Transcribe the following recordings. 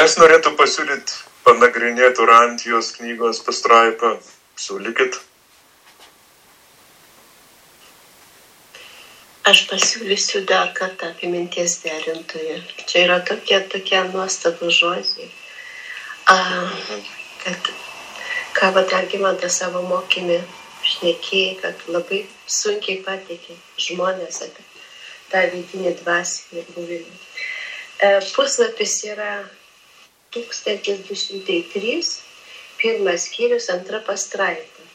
Kas norėtų pasiūlyti panagrinėti Urantijos knygos pastraipą? Siūlykit. Aš pasiūlysiu dar kartą apie minties derintoją. Čia yra tokie nuostabų žodžiai. Kad ką Algimantas savo mokymį šnekėjai, kad labai sunkiai pateikė žmonės apie tą vidinį dvasinį buvimą. Puslapis yra 1203, 1 skyrius, 2 pastraipa.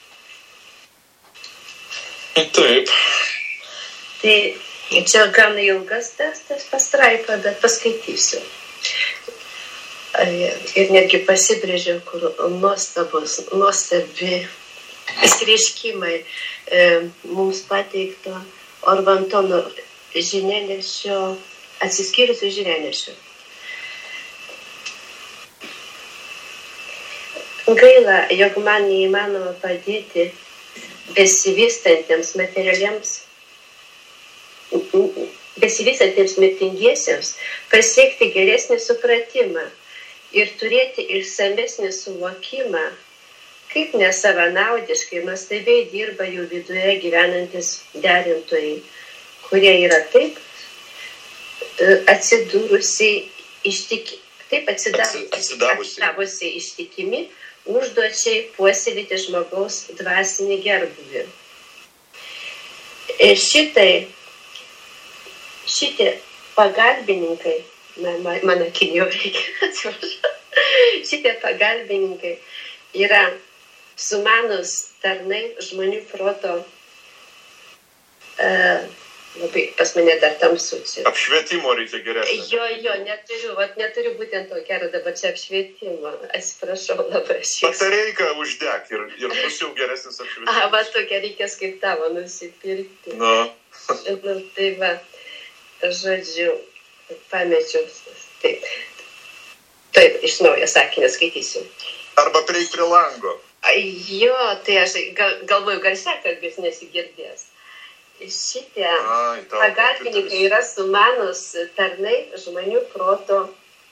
Taip. Tai čia gan ilgas tas pastraipa, bet paskaitysiu. Ir netgi pasibrėžiau, kur nuostabi išreiškimai mums pateikto Orvantono žinianešio, atsiskyrusių žinianešio. Gaila, jog man neįmanoma padėti besivystantiems mirtingiesiems pasiekti geresnį supratimą ir turėti išsamesnį suvokimą, kaip nesavanaudiškai nuostabiai dirba jų viduje gyvenantis derintojai, kurie yra taip atsidavusiai ištikimi užduočiai puoselėti žmogaus dvasinį gerbūvį. Šitie pagalbininkai, mano kinijų reikia, atsiprašau, šitie pagalbininkai yra sumanus tarnai žmonių proto, labai pas mane dar tamsu čia. Apšvietimo reikia geresnio. Neturiu būtent to gero dabar čia apšvietimo, atsiprašau labai. Batareiką uždek ir bus jau geresnis apšvietimas. Va, tokia reikės kaip tavo nusipirkti. No. Tai va, žodžiu, pamečiau. Taip, iš naujo sakinį skaitysiu. Arba prieik prie lango. Jo, tai aš galvoju, garsia kalbės nesigirdės. Šitie pagalbininkai yra sumanus tarnai žmonių proto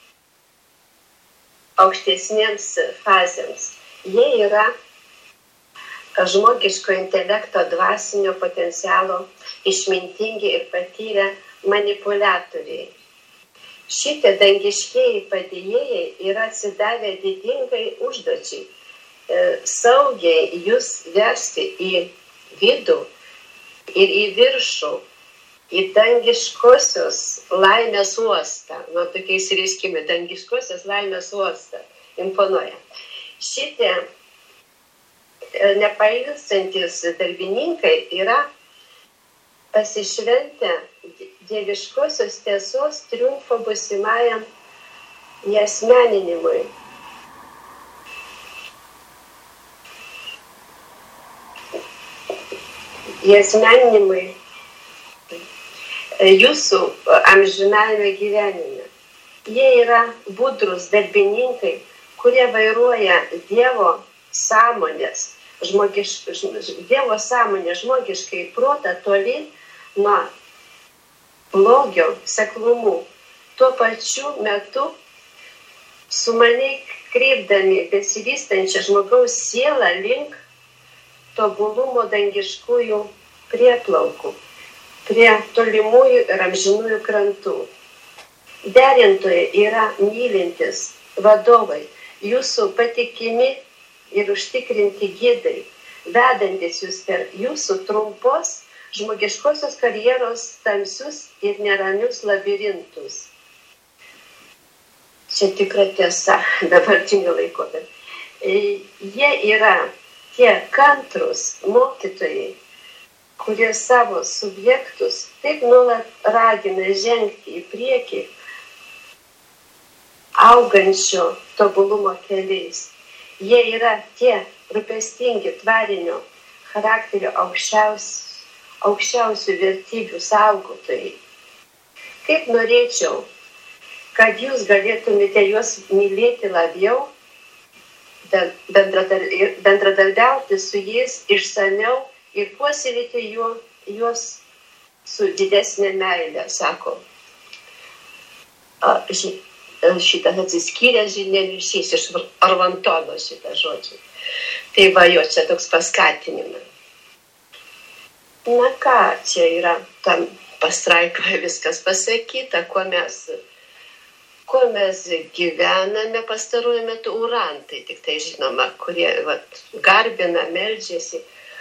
aukštesniems fazėms. Jie yra žmogiško intelekto dvasinio potencialo išmintingi ir patyrę manipuliatoriai. Šitie dangiškieji padėjėjai yra atsidavę didingai užduočiai saugiai jūs vesti į vidų ir į viršų, į dangiškosios laimės uostą. Tokiais reiškimi, dangiškosios laimės uostą imponuoja. Šitie nepailstantis darbininkai yra pasišventę dieviškosios tiesos triumfo būsimajam įasmeninimui. Įasmeninimui jūsų amžinajame gyvenime. Jie yra budrus darbininkai, kurie vairuoja Dievo sąmonę žmogiškai protą tolyn nuo blogio seklumų. Tuo pačiu metu sumaniai kreipdami besivystančią žmogaus sielą link tobulumo dangiškųjų prieplaukų, prie tolimųjų ir amžinųjų krantų. Derintojai yra mylintis vadovai, jūsų patikimi ir užtikrinti gidai, vedantis jūs per jūsų trumpos žmogiškosios karjeros tamsius ir neramius labirintus. Čia tikra tiesa dabartinio laikotarpio. Jie yra tie kantrus mokytojai, kurie savo subjektus taip nuolat ragina žengti į priekį augančio tobulumo keliais. Jie yra tie rūpestingi tvarinio charakterio aukščiausių vertybių saugotojai. Kaip norėčiau, kad jūs galėtumėte juos mylėti labiau, bendradarbiauti su jais išsamiau ir puoselėti juos su didesnė meilė, sako. šitas atsiskyręs žiniaryšys iš Arvantono šitą žodžią. Tai va, jo čia toks paskatinimas. Na ką, čia yra tam pastraipoje viskas pasakyta, kuo mes gyvename pastaruoju metu urantai, tik tai žinoma, kurie garbina, meldžiasi,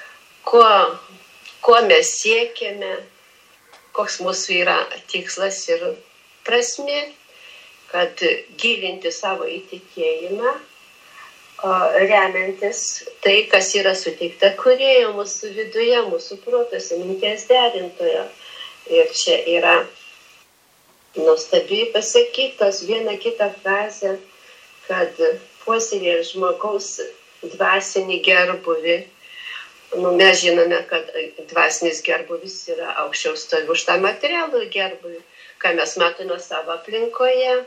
kuo mes siekiame, koks mūsų yra tikslas ir prasmė, kad gilinti savo įtikėjimą, remiantis tai, kas yra suteikta kūrėjo mūsų viduje, mūsų protuose, minties derintojo. Ir čia yra nuostabiai pasakytos viena kita frazė, kad puoselėjant žmogaus dvasinį gerbuvį. Mes žinome, kad dvasinis gerbuvis yra aukščiau stovi už tą materialų gerbuvį, ką mes matome savo aplinkoje.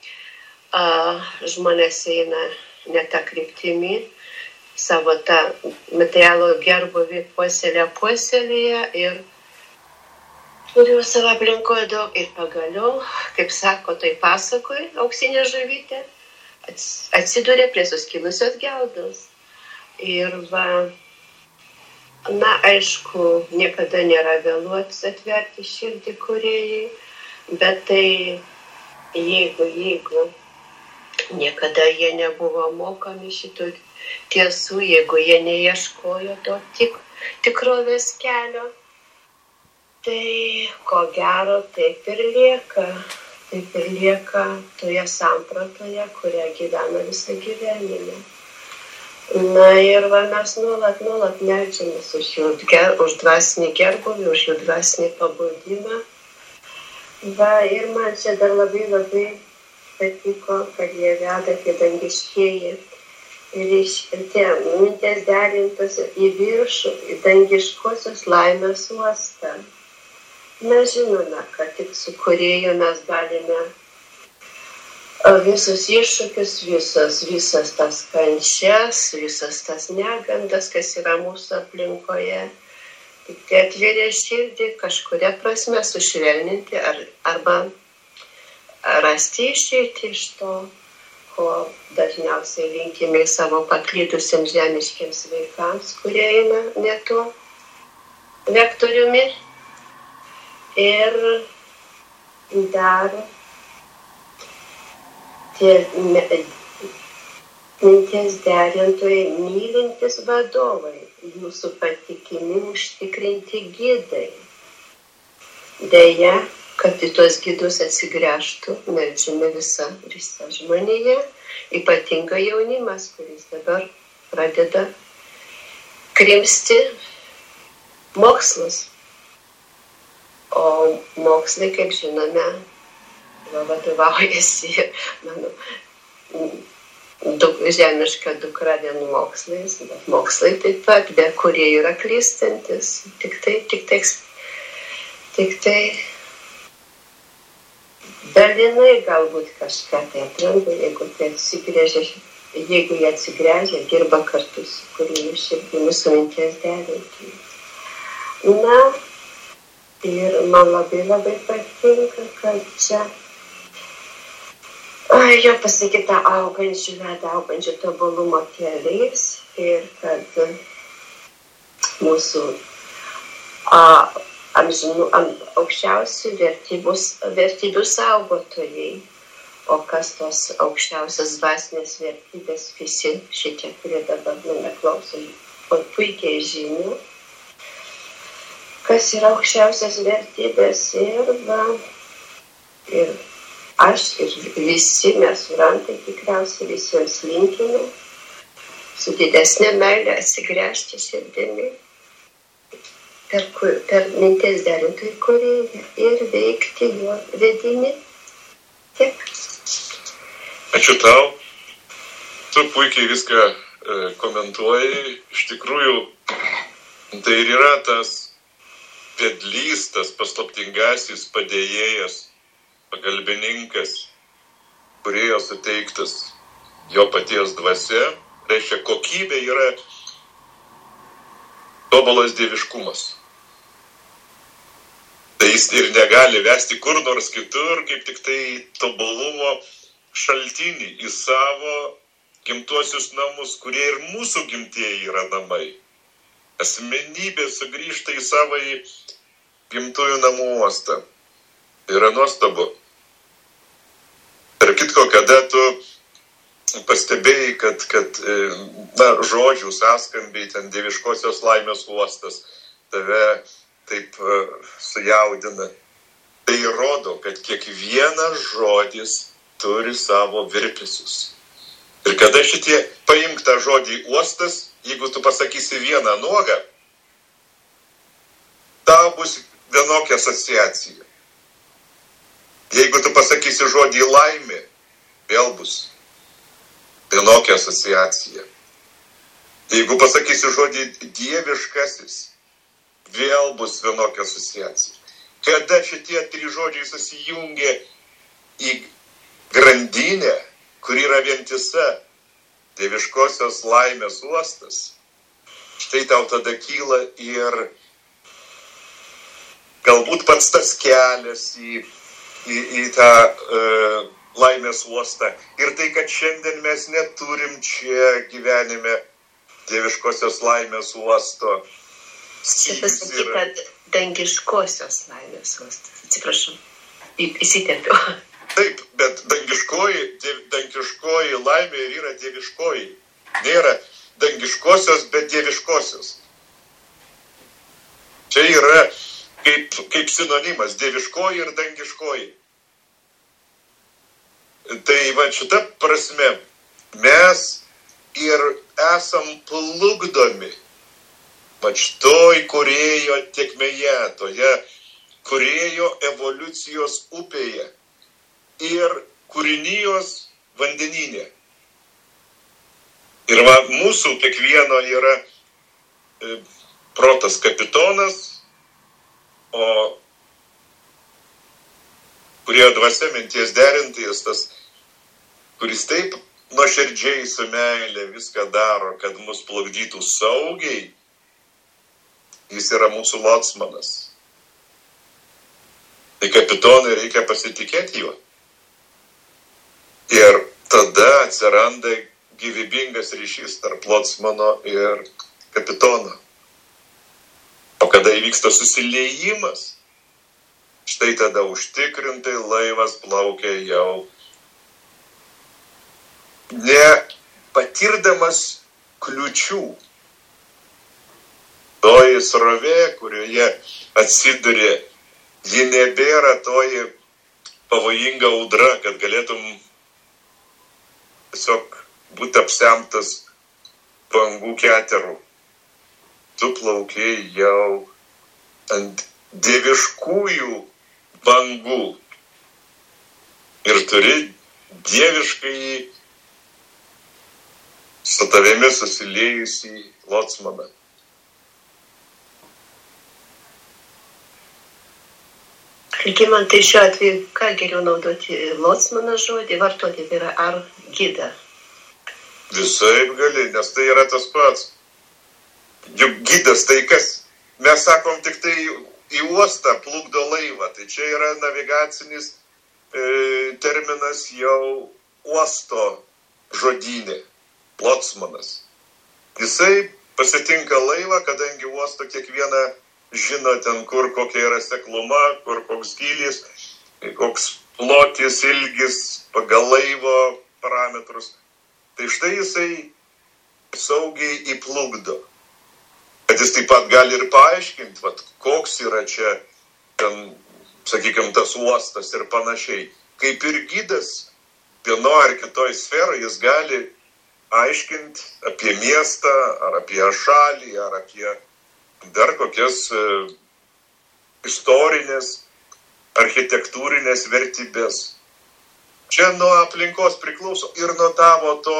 Žmonės eina ne tą kryptimį, savo tą materialų gerbuvį puoselėje ir turiu savo aplinkoje daug ir pagaliau, kaip sako, tai pasakoj, auksinė žuvytė atsiduria prie suskilusios geldos. Ir aišku, niekada nėra vėlu atverti širdį kūrėjai, bet tai jeigu niekada jie nebuvo mokomi šitų tiesų, jeigu jie neieškojo to tikrovės kelio, tai ko gero taip ir lieka toje sampratoje, kurią gyvena visą gyvenimą. Na ir mes nuolat meldžiamės už dvasinį gerbuvį, už jų dvasinį pabudimą. Ir man čia dar labai patiko, kad jie veda tie dangiškieji ir tie minties derintos į viršų, į dangiškosios laimės uostą. Mes žinome, kad tik su kūrėju mes galime visus iššūkius, visas tas kančias, visas tas negandas, kas yra mūsų aplinkoje, tik tai atvėrė širdį kažkuria prasme sušvelninti arba rasti išeiti iš to, ko dažniausiai linkime savo paklydusiems žemiškiams vaikams, kurie eina ne tuo vektoriumi. Ir dar tie minties derintojai, mylintis vadovai, jūsų patikimi užtikrinti gidai. Deja, kad į tuos gidus atsigręžtų, meldžiame visa žmonėje, ypatingai jaunimas, kuris dabar pradeda krimsti mokslus. O mokslai, kaip žinome, vadovaujasi mano žemiška dukra vien mokslais, bet mokslai taip pat, be kurie yra klystantis, tik tai dalinai galbūt kažką tai atranda, jeigu jie atsigręžia, dirba kartu su kūrėju širdimi, su minties derintojais. Na, ir man labai patinka, kad čia jo pasakyta augančių tobulumo keliais ir kad mūsų aukščiausių vertybių saugotojai, o kas tos aukščiausias dvasinės vertybės, visi šitie, kurie dabar mane klauso, puikiai žino, kas yra aukščiausias vertybės ir aš ir visi mes urantai tikriausiai visiems linkime su didesnė meilė atsigręžti širdimi per minties derintojų kūrėją ir veikti jo vedini. Taip. Ačiū tau. Tu puikiai viską komentuoji. Iš tikrųjų, tai ir yra tas vedlys, tas paslaptingasis padėjėjas, pagalbininkas, kūrėjo suteiktas jo paties dvasia. Reiškia, kokybė yra tobulas dieviškumas. Tai jis ir negali vesti kur nors kitur, kaip tik tai tobulumo šaltinį, į savo gimtuosius namus, kurie ir mūsų gimtieji yra namai. Asmenybė sugrįžta į savo gimtųjų namų uostą. Yra nuostabu. Per kitko, kada tu pastebėjai, kad žodžių sąskambiai, ten dieviškosios laimės uostas tave taip sujaudina. Tai rodo, kad kiekvienas žodis turi savo virpesius. Ir kada šitie paimk tą žodį uostas, jeigu tu pasakysi vieną nuogą, tau bus vienokia asociacija. Jeigu tu pasakysi žodį laimė, vėl bus vienokia asociacija. Jeigu pasakysi žodį dieviškasis, vėl bus vienokia asociacija. Kada šitie trys žodžiai susijungia į grandinę, kur yra vientisa dieviškosios laimės uostas, štai tau tada kyla ir galbūt pats tas kelias į tą laimės uostą. Ir tai, kad šiandien mes neturim čia gyvenime dieviškosios laimės uosto. Čia pasakyk, kad dangiškosios laimės uostas. Atsiprašau, įsitempiu. Taip, bet dangiškoji laimė ir yra dieviškoji. Nėra dangiškosios, bet dieviškosios. Čia yra kaip sinonimas, dieviškoji ir dangiškoji. Tai va šita prasme mes ir esam plukdomi va šitoj kūrėjo tėkmėje, toje kūrėjo evoliucijos upėje ir kūrinijos vandenyne. Ir va mūsų kiekvieno yra protas kapitonas, o kurie dvasia minties derintojas, tas, kuris taip nuoširdžiai su meile viską daro, kad mus plukdytų saugiai, jis yra mūsų locmanas. Tai kapitonui reikia pasitikėti juo. Ir tada atsiranda gyvybingas ryšys tarp locmano ir kapitono. O kada įvyksta susiliejimas, štai tada užtikrintai laivas plaukia jau nepatirdamas kliučių. Toji srovė, kurioje atsiduria, ji nebėra toji pavojinga audra, kad galėtum tiesiog būti apsemtas bangų keterų. Tu plaukiai jau ant dieviškųjų bangų ir turi dieviškai su tavimi susiliejusį locmaną. Algimantai, šiuo atveju, ką geriau naudoti, locmaną žodį, vartoti, tai yra ar gidą? Visaip gali, nes tai yra tas pats. Juk gidas tai kas? Mes sakom tik tai į uostą plukdo laivą, tai čia yra navigacinis terminas jau uosto žodynė, locmanas. Jisai pasitinka laivą, kadangi uosto kiekvieną žino ten, kur kokia yra sekluma, kur koks gylis, koks plotis, ilgis, pagal laivo parametrus. Tai štai jisai saugiai įplukdo. Bet jis taip pat gali ir paaiškinti, koks yra čia, ten, sakykime, tas uostas ir panašiai. Kaip ir gidas vieno ar kitoj sferoje, jis gali aiškinti apie miestą, ar apie šalį, ar apie dar kokias istorinės, architektūrinės vertybės. Čia nuo aplinkos priklauso ir nuo tavo to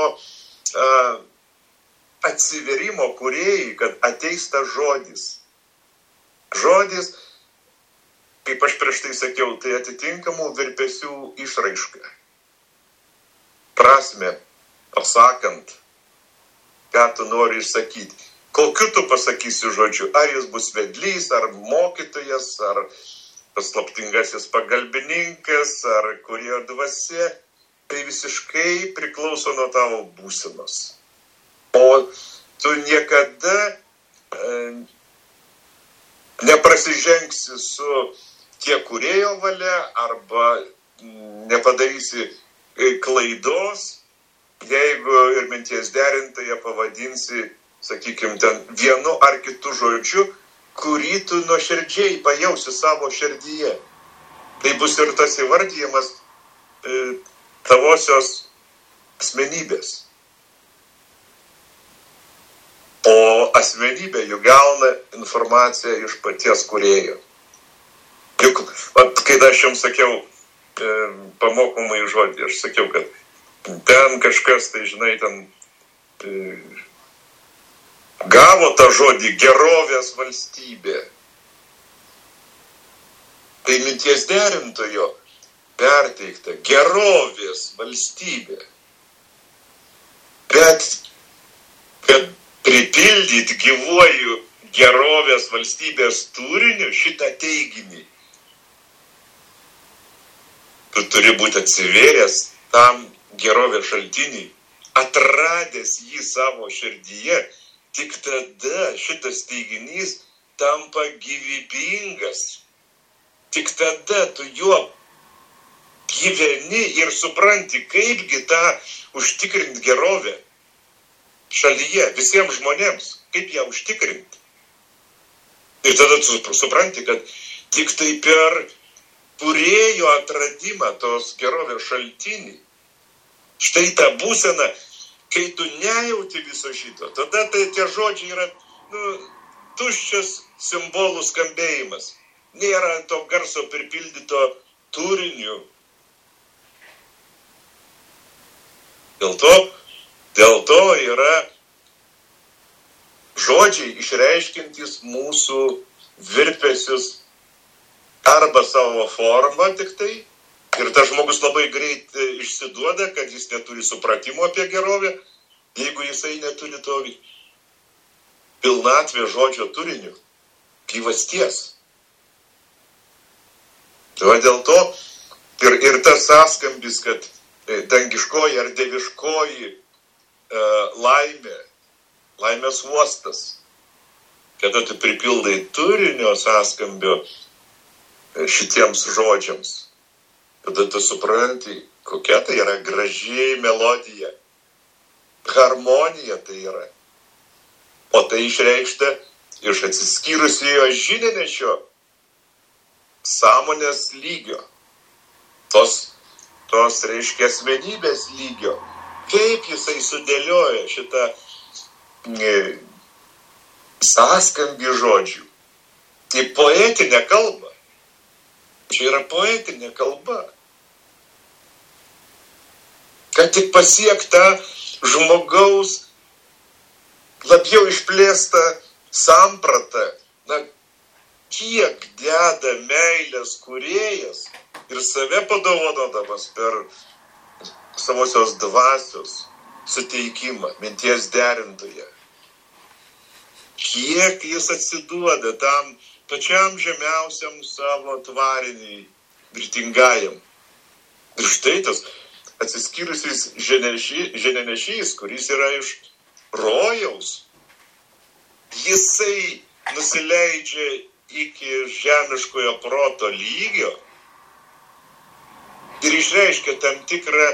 atsiverimo kūrėjai, kad ateis tas žodis. Žodis, kaip aš prieš tai sakiau, tai atitinkamų virpesių išraiška. Prasme, pasakant, ką tu nori išsakyti. Kokiu tu pasakysi žodžiu? Ar jis bus vedlys, ar mokytojas, ar paslaptingasis pagalbininkas, ar kurio dvasia. tai visiškai priklauso nuo tavo būsenos. O tu niekada neprasižengsi su tiek kūrėjo valia arba nepadarysi klaidos, jeigu ir minties derintoje pavadinsi, sakykime, ten vienu ar kitu žodžiu, kurį tu nuoširdžiai pajausi savo širdyje. Tai bus ir tas įvardyjimas tavosios asmenybės. O asmenybė juk gauna informaciją iš paties kūrėjo. Juk, kai aš jums sakiau pamokomai žodį, aš sakiau, kad ten kažkas, tai žinai, ten gavo tą žodį gerovės valstybė. Tai minties derintojo perteikta gerovės valstybė. Bet kad pripildyti gyvuoju gerovės valstybės turiniu šitą teiginį, tu turi būti atsivėręs tam gerovės šaltiniui, atradęs jį savo širdyje, tik tada šitas teiginys tampa gyvybingas. Tik tada tu juo gyveni ir supranti, kaipgi tą užtikrinti gerovę šalyje, visiems žmonėms, kaip ją užtikrinti. Ir tada tu supranti, kad tik tai per kūrėjo atradimą tos gerovės šaltinį, štai ta būsena, kai tu nejauti viso šito, tada tai tie žodžiai yra tuščias simbolų skambėjimas. Nėra to garso pripildyto turiniu. Dėl to yra žodžiai išreiškintys mūsų virpesius arba savo formą tik tai. Ir tas žmogus labai greit išsiduoda, kad jis neturi supratimo apie gerovę, jeigu jisai neturi to pilnatvės žodžio turiniu, gyvasties. Tai dėl to ir tas sąskambis, kad dangiškoji ar dieviškoji laimės uostas, kada tu pripildai turinio sąskambio šitiems žodžiams, tada tu supranti, kokia tai yra graži melodija, harmonija tai yra. O tai išreikšta iš atsiskyrusiojo žinianešio sąmonės lygio, tos reiškia asmenybės lygio. Kaip jisai sudėlioja šitą sąskambį žodžių į poetinę kalbą. Čia yra poetinė kalba. Kad tik pasiekta žmogaus labiau išplėsta samprata, kiek deda meilės kūrėjas ir save padovanodamas per savosios dvasios suteikimą, minties derintoje. Kiek jis atsiduoda tam pačiam žemiausiam savo tvariniui, mirtingajam. Ir štai tas atsiskyrusis žinianešys, kuris yra iš rojaus, jisai nusileidžia iki žemiškojo proto lygio ir išreiškia tam tikrą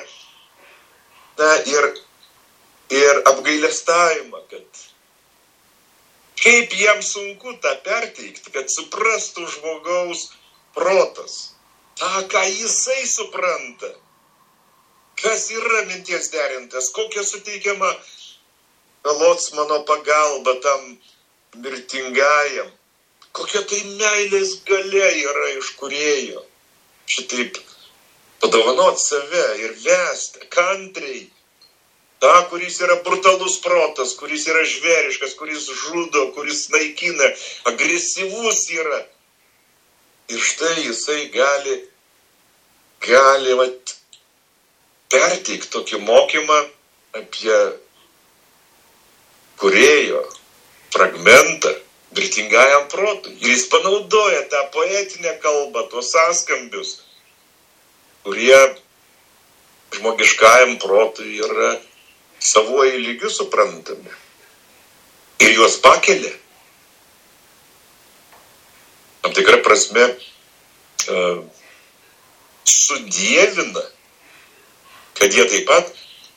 ir apgailestavimą, kad kaip jam sunku tą perteikti, kad suprastų žmogaus protas, tą, ką jisai supranta, kas yra minties derintas, kokia suteikiama Lotsmano pagalba tam mirtingajam, kokia tai meilės galia yra iš kūrėjo. Šitaip padovanot save ir vesti kantriai tą, kuris yra brutalus protas, kuris yra žvėriškas, kuris žudo, kuris naikina, agresyvus yra. Ir štai jisai gali perteikti tokį mokymą apie kūrėjo fragmentą mirtingajam protui. Ir jis panaudoja tą poetinę kalbą, tuos sąskambius, kurie žmogiškajam protui yra savoji lygiu suprantami. Ir juos pakelia. Tam tikra prasme sudievina, kad jie taip pat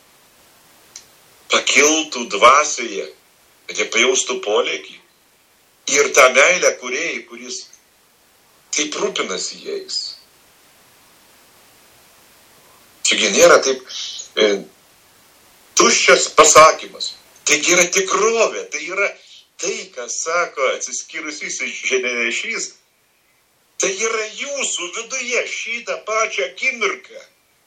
pakiltų dvasioje, kad jie pajaustų polėkį. Ir tą meilę kūrėjai, kuris taip rūpinasi jais. Čiagi nėra taip tuščias pasakymas. Taigi yra tikrovė, tai yra tai, ką sako atsiskyrusysis žinianešys, tai yra jūsų viduje šitą pačią akimirką.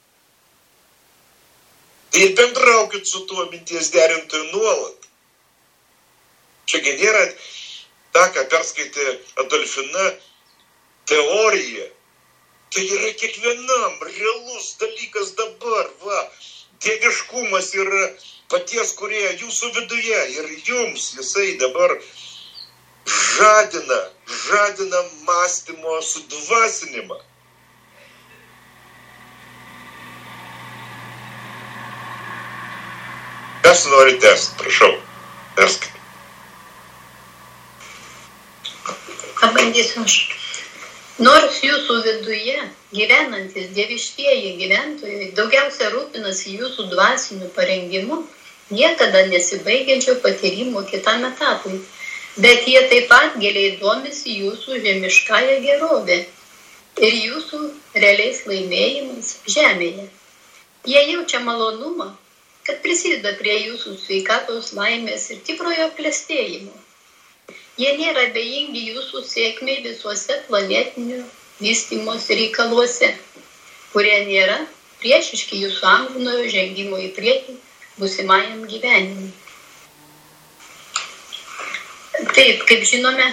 Tai bendraukit su tuo minties derintoju nuolat. Čiagi nėra ta, ką perskaitė Adolfina, teorija. Tai yra kiekvienam realus dalykas dabar, va. Dieviškumas yra paties kūrėjo jūsų viduje ir jums jisai dabar žadina mąstymo sudvasinimą. Kas nori tęsti, prašau, perskaitai. Pabandysiu aš. Nors jūsų viduje gyvenantis dieviškieji gyventojai daugiausia rūpinasi jūsų dvasiniu parengimu, niekada nesibaigiančio patyrimo kitam etapui, bet jie taip pat giliai domisi jūsų žemiškąją gerovę ir jūsų realiais laimėjimais žemėje. Jie jaučia malonumą, kad prisideda prie jūsų sveikatos, laimės ir tikrojo klestėjimo. Jie nėra abejingi jūsų sėkmei visuose planetinio vystymosi reikaluose, kurie nėra priešiški jūsų amžinojo žengimo į priekį būsimajam gyvenimui. Taip, kaip žinome,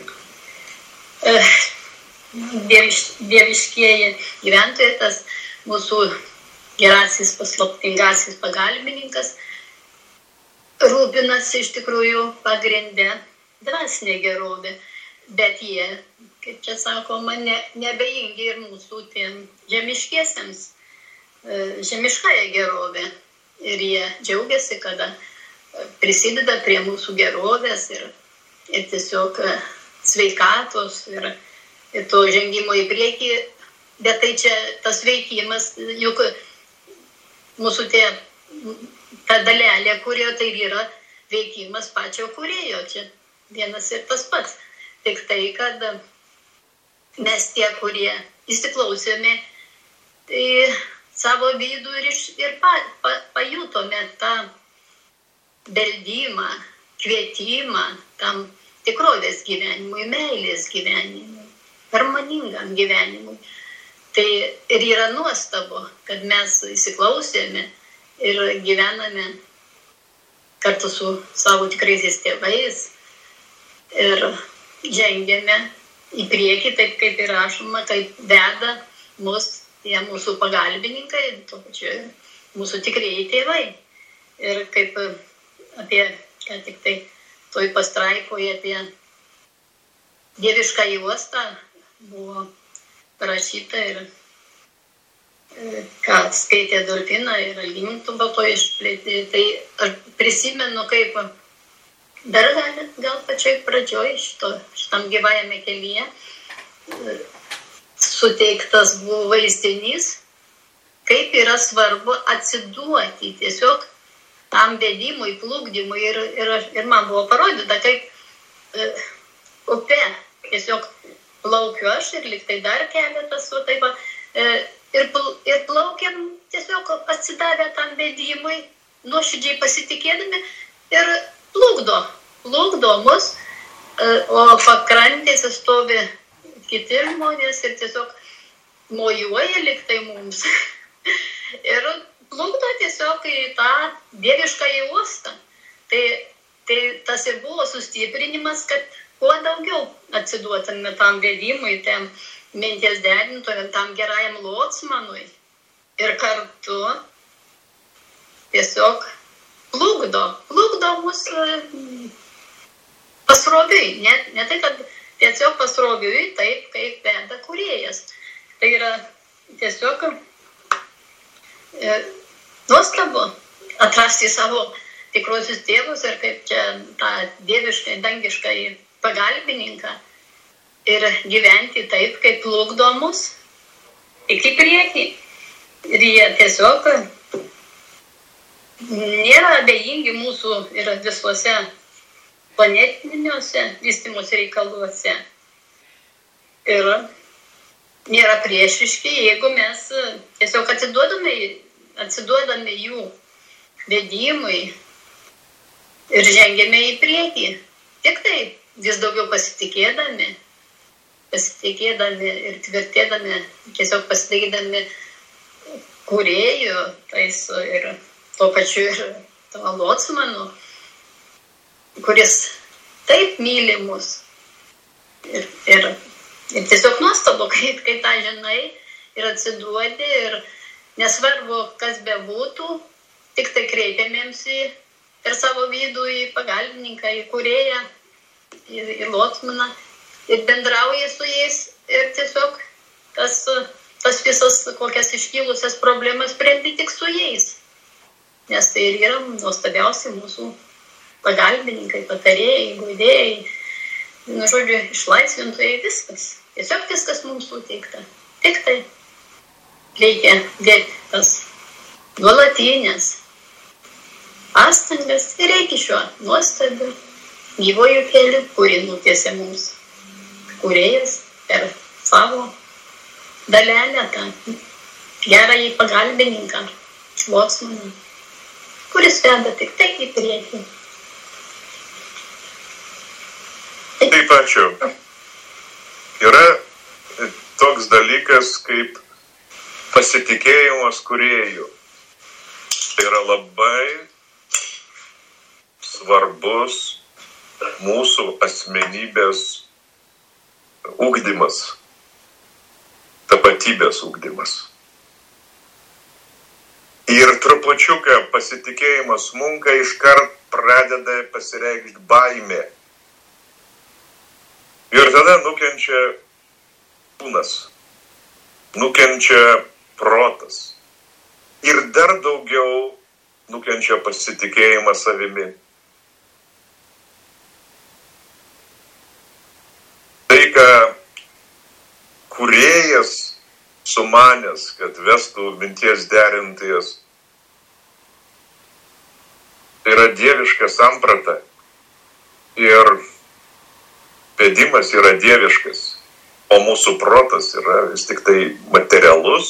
dieviškieji gyventojai, tas mūsų gerasis paslaptingasis pagalbininkas, rūpinasi iš tikrųjų pagrinde dvasinė gerovė, bet jie, kaip čia sakoma, nebejingi ir mūsų tiem žemiškiesiems, žemiškąją gerovę. Ir jie džiaugiasi, kada prisideda prie mūsų gerovės ir tiesiog sveikatos ir to žengimo į priekį. Bet tai čia tas veikimas, juk mūsų ta dalelė, kurio tai yra veikimas pačio kūrėjo, čia vienas ir tas pats. Tik tai, kad mes tie, kurie įsiklausėme, tai savo vidų ir pajutome tą beldimą, kvietimą tam tikrovės gyvenimui, meilės gyvenimui, harmoningam gyvenimui. Tai ir yra nuostabu, kad mes įsiklausėme ir gyvename kartu su savo tikraisiais tėvais ir žengėme į priekį, taip kaip ir rašoma, kaip veda mus tie mūsų pagalbininkai, to pačiu mūsų tikrieji tėvai. Ir kaip apie, ką tik tai toj pastraipoje apie dievišką juostą buvo parašyta ir ką skaitė Adolfina ir Algintų to išplėtė. Tai aš prisimenu, kaip dar gal pačioj pradžioj šitam gyvajame kelyje suteiktas buvo vaizdinys, kaip yra svarbu atsiduoti tiesiog tam vedimui, plukdymui. Ir man buvo parodyta, kaip upe tiesiog plaukiu aš ir liktai dar keletas, ir plaukiam tiesiog atsidavę tam vedimui, nuoširdžiai pasitikėdami ir plukdo mus, o pakrantėse stovi kiti žmonės ir tiesiog mojuoja liktai mums. Ir plukdo tiesiog į tą dievišką uostą. Tai tas ir buvo sustiprinimas, kad kuo daugiau atsiduotume tam vedimui, tam minties derintojam, tam gerajam lotsmanui. Ir kartu tiesiog plukdo mus pasroviui. Ne tai, kad tiesiog pasroviui, taip kaip veda kūrėjas. Tai yra tiesiog nuostabu atrasti savo tikrosius tėvus ir kaip čia tą dieviškai, dangiškai pagalbininką ir gyventi taip, kaip plukdo mus iki priekį. Ir jie tiesiog nėra abejingi mūsų ir visuose planetiniuose vystymosi reikaluose. Ir nėra priešiški, jeigu mes tiesiog atsiduodame jų vedimui ir žengėme į priekį. Tik tai vis daugiau pasitikėdami ir tvirtėdami, tiesiog pasitikėdami kūrėjų, ir tuo pačiu ir tuo Locmanu, kuris taip myli mus. Ir tiesiog nuostabu, kai tą žinai ir atsiduodi ir nesvarbu, kas bebūtų, tik tai kreipiamėms per savo vidų į pagalbininką, į kūrėją, į Locmaną ir bendrauji su jais ir tiesiog tas visas kokias iškilusias problemas sprendi tik su jais. Nes tai ir yra nuostabiausi mūsų pagalbininkai, patarėjai, guidėjai, žodžiu, išlaisvintojai, viskas. Tiesiog viskas mums suteikta. Tik tai reikia dėti tas nuolatinės pastangas ir reikia šiuo nuostabiu gyvojų keliu, kurį nutiesė mums kūrėjas per savo dalelę, tą gerąjį pagalbininką, Locmaną, kuris veda tik tai į priekį. Taip, ačiū. Yra toks dalykas kaip pasitikėjimas kūrėjų. Tai yra labai svarbus mūsų asmenybės ugdymas, tapatybės ugdymas. Ir trupučiuką pasitikėjimas smunka, iškart pradeda pasireikšti baimė. Ir tada nukenčia kūnas, nukenčia protas. Ir dar daugiau nukenčia pasitikėjimas savimi. Tai, ką kūrėjas sumanęs, kad vestų minties derintojas, tai yra dieviška samprata ir vedimas yra dieviškas, o mūsų protas yra vis tik tai materialus,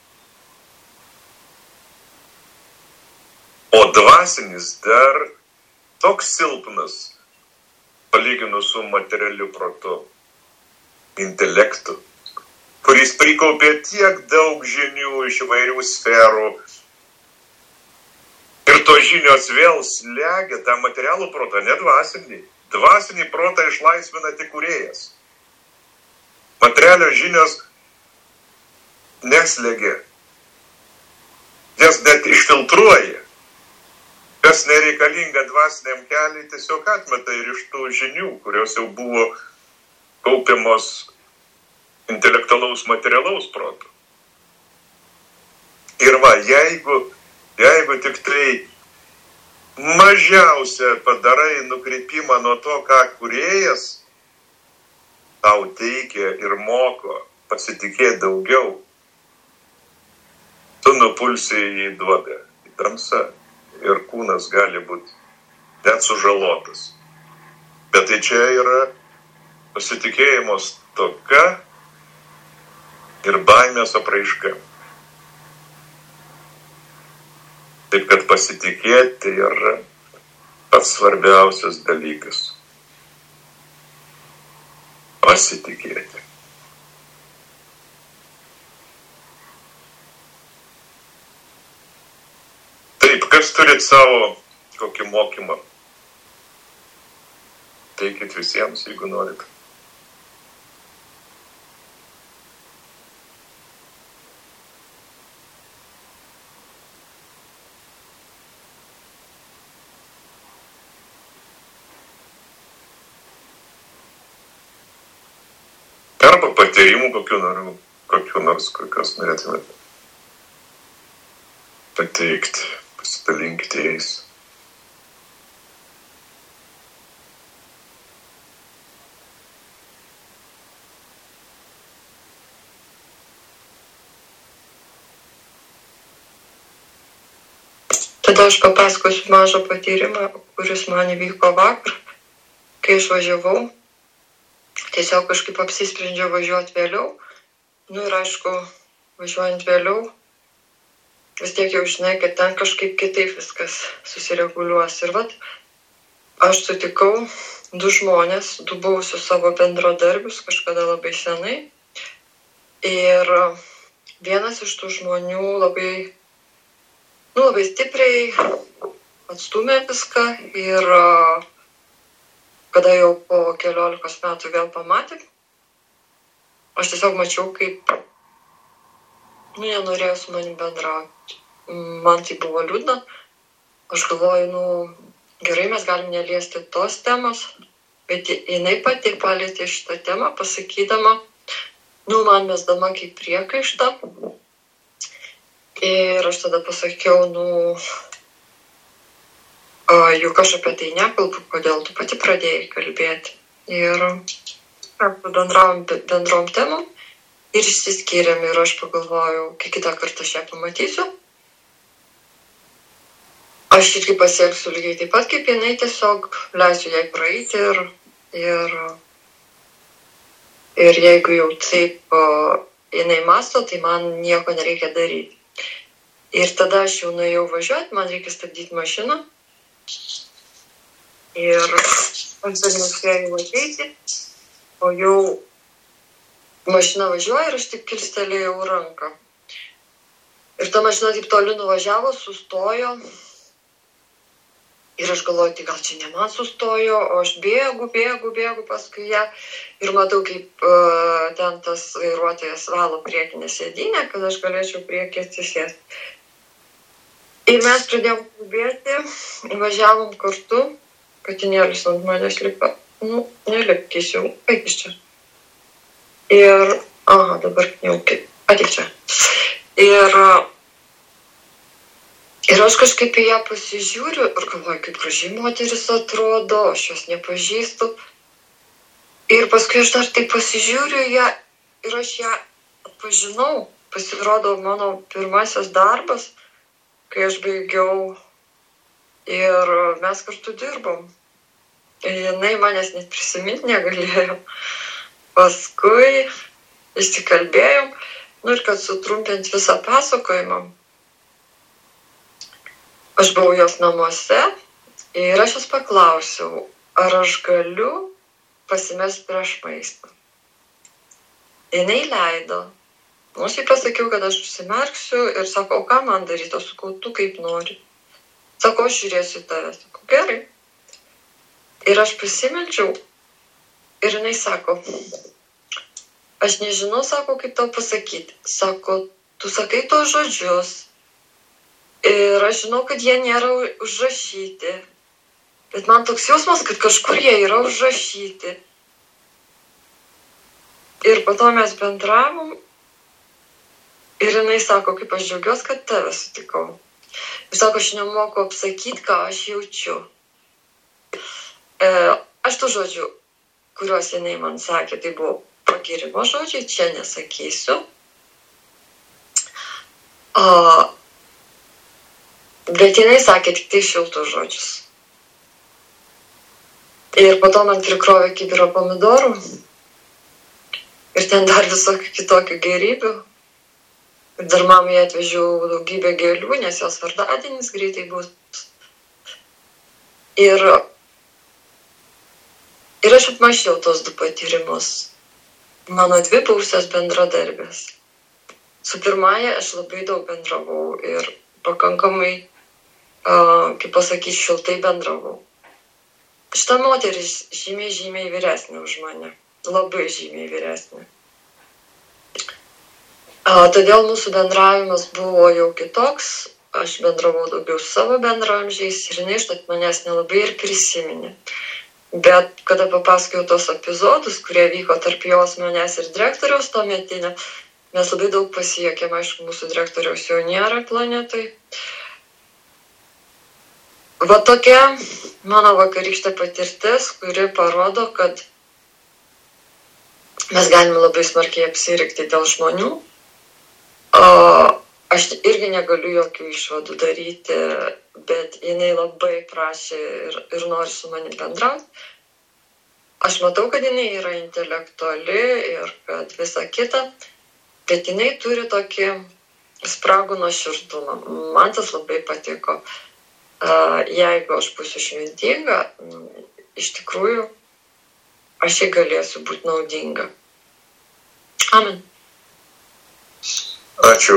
o dvasinis dar toks silpnas, palyginus su materialiu protu, intelektu, kuris prikaupė tiek daug žinių iš įvairių sferų. Ir tos žinios vėl slegia tą materialų protą, ne dvasinį. Dvasinį protą išlaisvina tik kūrėjas. Materialios žinios neslegia. Jas net išfiltruoja. Kas nereikalinga dvasiniam keliui, tiesiog atmeta ir iš tų žinių, kurios jau buvo kaupiamos intelektualaus materialaus proto. Ir va, jeigu tik tai mažiausia padarai nukreipimą nuo to, ką kūrėjas tau teikia ir moko pasitikėti daugiau, tu nupulsi į duobę, į tamsą ir kūnas gali būti net sužalotas. Bet tai čia yra pasitikėjimo stoka ir baimės apraiška. Taip, kad pasitikėti yra pats svarbiausias dalykas. Pasitikėti. Taip, kas turit savo kokį mokymą? Teikit visiems, jeigu norit. Arba patyrimų kokios norėtumėte. pateikti, pasidalinkite jais. Tada aš papasakosiu mažą patyrimą, kuris man įvyko vakar, kai aš važiavau. Tiesiog kažkaip apsisprendžiau važiuoti vėliau. Ir aišku, važiuojant vėliau, vis tiek jau žinai, kad ten kažkaip kitaip viskas susireguliuos. Ir vat, aš sutikau 2 žmonės, 2 buvusius savo bendradarbius kažkada labai senai. Ir vienas iš tų žmonių labai stipriai atstūmė viską ir kada jau po 14 metų vėl pamatėm, aš tiesiog mačiau, kaip nenorėjau su manim bendrauti. Man tai buvo liūdna. Aš galvoju, gerai, mes galim neliesti tos temos, bet jinai pati palėtė šitą temą, pasakydama, man mesdama kaip priekaištą. Ir aš tada pasakiau, juk aš apie tai nekalbu, kodėl tu pati pradėjai kalbėti. Ir bendravom bendrom temom ir išsiskyrėm ir aš pagalvojau, kai kitą kartą aš ją pamatysiu, aš irgi pasielgsiu lygiai taip pat, kaip jinai, tiesiog leisiu jai praeiti ir jeigu jau taip jinai mąsto, tai man nieko nereikia daryti. Ir tada aš jau nuėjau važiuoti, man reikia stabdyti mašiną. Ir aš dar nespėjau ateiti, o jau mašina važiuoja ir aš tik kilstelėjau ranką. Ir ta mašina taip toli nuvažiavo, sustojo. Ir aš galvoju, tai gal čia ne man sustojo, o aš bėgu paskui ją. Ir matau, kaip ten tas vairuotojas valo priekinę sėdynę, kad aš galėčiau priekį atsisėsti. Ir mes pradėjom kalbėti, važiavom kartu, katinėlis ant manęs lipa. Nelipkis jau, kaip iš čia. Ir, dabar jau kaip, atik čia. Ir aš kažkaip į ją pasižiūriu ir galvoju, kaip gražiai moteris atrodo, aš jos nepažįstu. Ir paskui aš dar taip pasižiūriu ją ir aš ją atpažinau. Pasirodo mano pirmasis darbas, kai aš baigiau ir mes kartu dirbom. Jinai manęs net prisiminti negalėjo. Paskui išsikalbėjom, ir kad sutrumpinti visą pasakojimą. Aš buvau jos namuose ir aš jos paklausiau, ar aš galiu pasimesti prieš maistą. Jinai leido. Aš jai pasakiau, kad aš užsimerksiu ir sako, o ką man daryti, aš sakau, tu kaip nori. Sako, aš žiūrėsiu į tave. Sako, gerai. Ir aš pasimeldžiau ir jinai sako, aš nežinau, sako, kaip tau pasakyti. Sako, tu sakai tos žodžius ir aš žinau, kad jie nėra užrašyti. Bet man toks jausmas, kad kažkur jie yra užrašyti. Ir po to mes bendravom. Ir jinai sako, kaip aš džiaugiuosi, kad tave sutikau. Ir sako, aš nemoku apsakyti, ką aš jaučiu. Aš tų žodžių, kuriuos jinai man sakė, tai buvo pagirimo žodžiai, čia nesakysiu. Bet jinai sakė tik tai šiltus žodžius. Ir po to man prikrovė kibirą pomidorų. Ir ten dar visokių kitokių gėrybių. Ir dar mamai atvežiau daugybę gėlių, nes jos vardadienis greitai bus. Ir aš apmąsčiau tos 2 patyrimus. Mano 2 buvusios bendradarbės. Su pirmąja aš labai daug bendravau ir pakankamai, kaip pasakyti, šiltai bendravau. Šita moteris žymiai vyresnė už mane. Labai žymiai vyresnė. Todėl mūsų bendravimas buvo jau kitoks, aš bendravau daugiau su savo bendraamžiais ir jinai štat manęs nelabai ir prisiminė. Bet kada papasakojau tos epizodus, kurie vyko tarp jos manęs ir direktoriaus tuometinio, mes labai daug pasiekėm, aišku, mūsų direktoriaus jau nėra planetoj. Va tokia mano vakarykštė patirtis, kuri parodo, kad mes galime labai smarkiai apsirikti dėl žmonių. Aš irgi negaliu jokių išvadų daryti, bet jinai labai prašė ir nori su manim bendrauti. Aš matau, kad jinai yra intelektuali ir kad visa kita, bet jinai turi tokį spragų nuoširdumą. Man tas labai patiko. Jeigu aš būsiu šventinga, iš tikrųjų, aš jai galėsiu būti naudinga. Amen. Ačiū.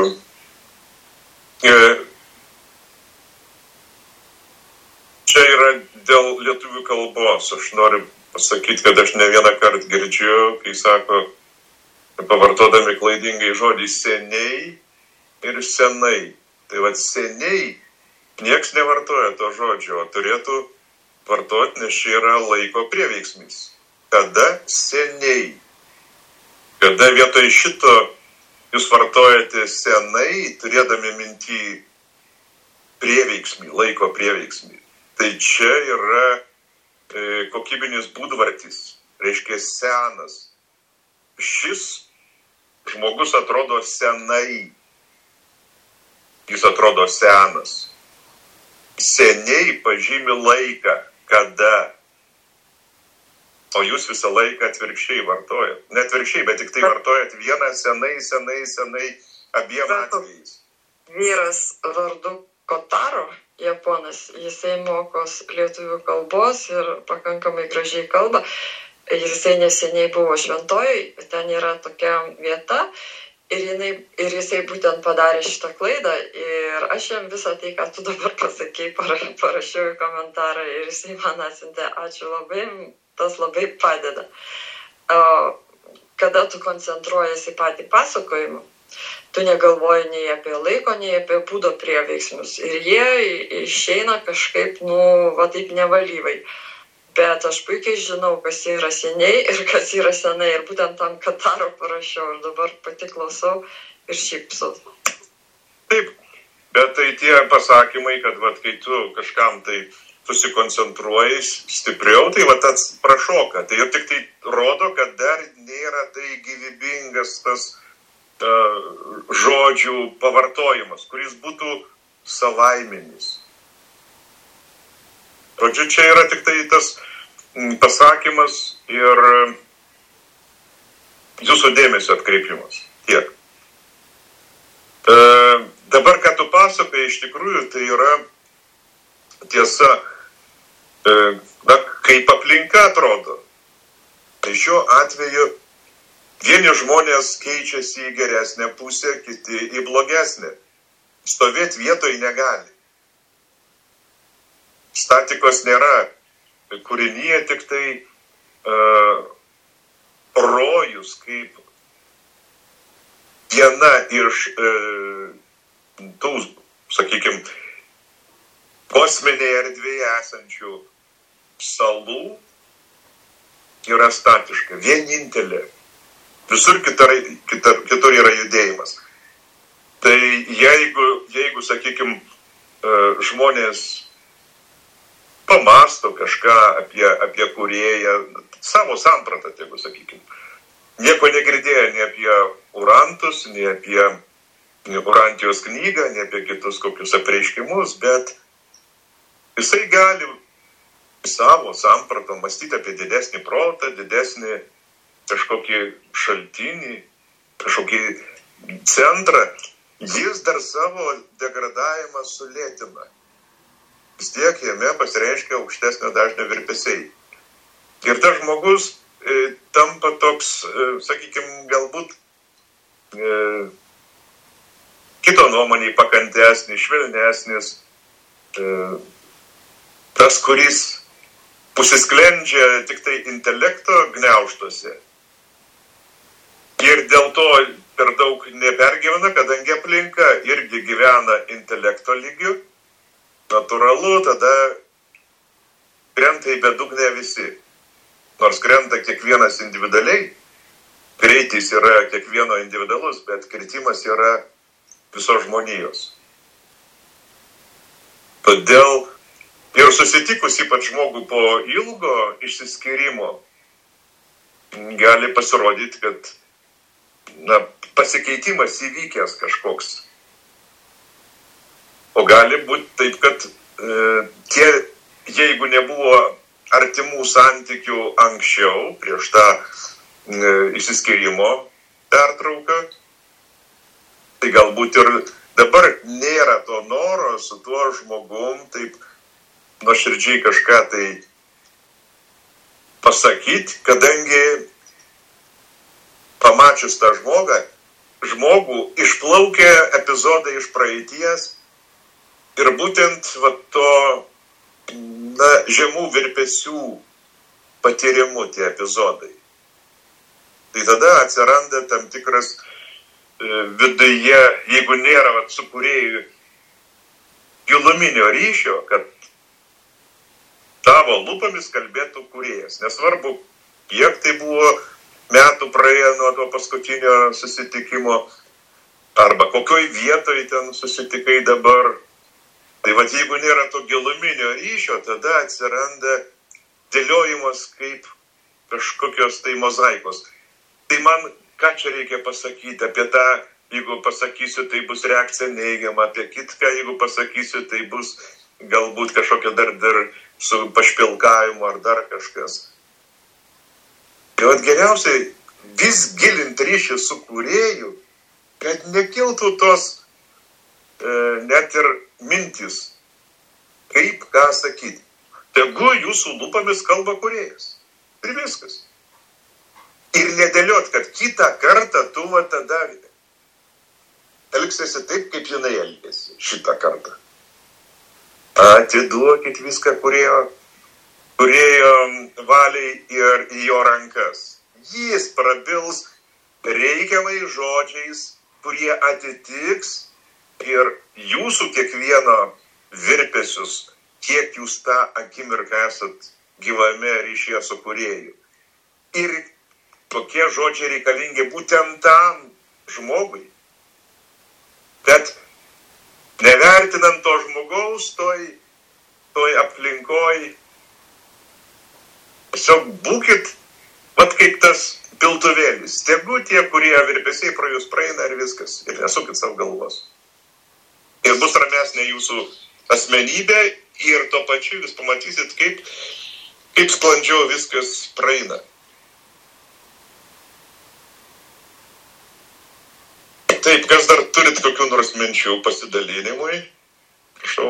Čia yra dėl lietuvių kalbos. Aš noriu pasakyti, kad aš ne vieną kartą girdžiu, kai sako, pavartodami klaidingai žodį seniai ir senai. Tai vad seniai nieks nevartoja to žodžio, o turėtų vartoti, nes čia yra laiko prieveiksmis. Kada seniai? Kada vietoj šito jūs vartojate senai, turėdami mintį prieveiksmį, laiko prieveiksmį. Tai čia yra kokybinis būdvartis, reiškia senas. Šis žmogus atrodo senai. Jis atrodo senas. Seniai pažymi laiką, kada. O jūs visą laiką atvirkščiai vartojat. Ne atvirkščiai, bet tik tai vartojat vieną senai, abiem atvejais. Vyras vardu Kotaro, japonas, jisai mokos lietuvių kalbos ir pakankamai gražiai kalba. Jisai neseniai buvo Šventojoj, ten yra tokia vieta ir jisai būtent padarė šitą klaidą. Ir aš jam visą tai, ką tu dabar pasakei, parašiau į komentarą ir jisai man atsiuntė, ačiū labai, tas labai padeda. Kada tu koncentruojasi patį pasakojimą, tu negalvoji nei apie laiko, nei apie būdo prieveiksmus. Ir jie išeina kažkaip, va taip nevalyvai. Bet aš puikiai žinau, kas yra seniai ir kas yra senai. Ir būtent tam Kataro parašiau. Ir dabar pati klausau ir šypsau. Taip, bet tai tie pasakymai, kad kai tu kažkam tai susikoncentruoji stipriau, tai tas prašoka. Tai ir tik tai rodo, kad dar nėra tai gyvybingas tas žodžių pavartojimas, kuris būtų savaiminis. Žodžiu, čia yra tik tai tas pasakymas ir jūsų dėmesio atkreipimas. Tiek. Dabar, ką tu pasakai, iš tikrųjų, tai yra tiesa, kaip aplinka atrodo. Tai šiuo atveju vieni žmonės keičiasi į geresnę pusę, kiti į blogesnę. Stovėti vietoj negali. Statikos nėra. Kūrinyje tik tai rojus kaip viena iš tų, sakykime, kosminėje erdvėje esančių salų yra statiška, vienintelė. Visur kitur yra judėjimas. Tai jeigu sakykime, žmonės pamasto kažką apie kūrėją, savo sampratą, jeigu sakykime, nieko negirdėjo nei apie Urantus, nei apie Urantijos knygą, nei apie kitus kokius apreiškimus, bet jisai gali savo sampratą mąstyti apie didesnį protą, didesnį kažkokį šaltinį, kažkokį centrą, jis dar savo degradavimą sulėtina. Vis tiek jame pasireiškia aukštesnio dažnio virpesiai. Ir tas žmogus tampa toks, sakykime, galbūt kito nuomonį pakantesnis, švelnesnis, tas, kuris pusisklendžia tik tai intelekto gniaužtuose. Ir dėl to per daug nepergyvena, kadangi aplinka irgi gyvena intelekto lygiu, natūralu, tada krenta į bedugnę visi. Nors krenta kiekvienas individualiai, greitis yra kiekvieno individualus, bet kritimas yra visos žmonijos. Todėl ir susitikus ypač žmogų po ilgo išsiskyrimo, gali pasirodyti, kad pasikeitimas įvykęs kažkoks. O gali būti taip, kad jeigu nebuvo artimų santykių anksčiau, prieš tą išsiskyrimo pertrauką, tai galbūt ir dabar nėra to noro su tuo žmogum taip nuoširdžiai kažką tai pasakyti, kadangi pamačius tą žmogų išplaukia epizodai iš praeities ir būtent to žemų virpesių patyrimų tie epizodai. Tai tada atsiranda tam tikras viduje, jeigu nėra su kūrėju giluminio ryšio, kad tavo lūpomis kalbėtų kūrėjas. Nesvarbu, kiek tai buvo metų praėję nuo to paskutinio susitikimo, arba kokioj vietoj ten susitikai dabar. Tai jeigu nėra to giluminio ryšio, tada atsiranda dėliojimas kaip kažkokios tai mozaikos. Tai man, ką čia reikia pasakyti apie tą, jeigu pasakysiu, tai bus reakcija neigiama, apie kitką, jeigu pasakysiu, tai bus galbūt kažkokia dar su pašpilkavimu ar dar kažkas. Tai geriausiai vis gilinti ryšį su kūrėju, kad nekiltų tos net ir mintis, kaip ką sakyti. Tegu jūsų lūpomis kalba kūrėjas. Ir viskas. Ir nedėliot, kad kitą kartą tu tada elgsiesi taip, kaip jinai elgėsi šitą kartą. Atiduokit viską kūrėjo valiai ir į jo rankas. Jis prabils reikiamai žodžiais, kurie atitiks ir jūsų kiekvieno virpesius, kiek jūs tą akimirką esat gyvame ryšyje su kūrėju. Ir tokie žodžiai reikalingi būtent tam žmogui. Kad nevertinant to žmogaus toj aplinkoj, tiesiog būkit, kaip tas piltuvėlis. Tegu tie, kurie virpesiai pro jūs praeina ir viskas. Ir nesukit savo galvos. Ir bus ramesnė jūsų asmenybė ir tuo pačiu jūs pamatysit, kaip sklandžiau viskas praeina. Taip, kas dar turit kokių nors minčių pasidalinimui? Prašau.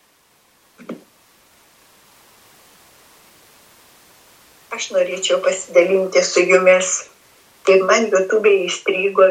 Aš norėčiau pasidalinti su jumis. Kaip man YouTube'e įstrigo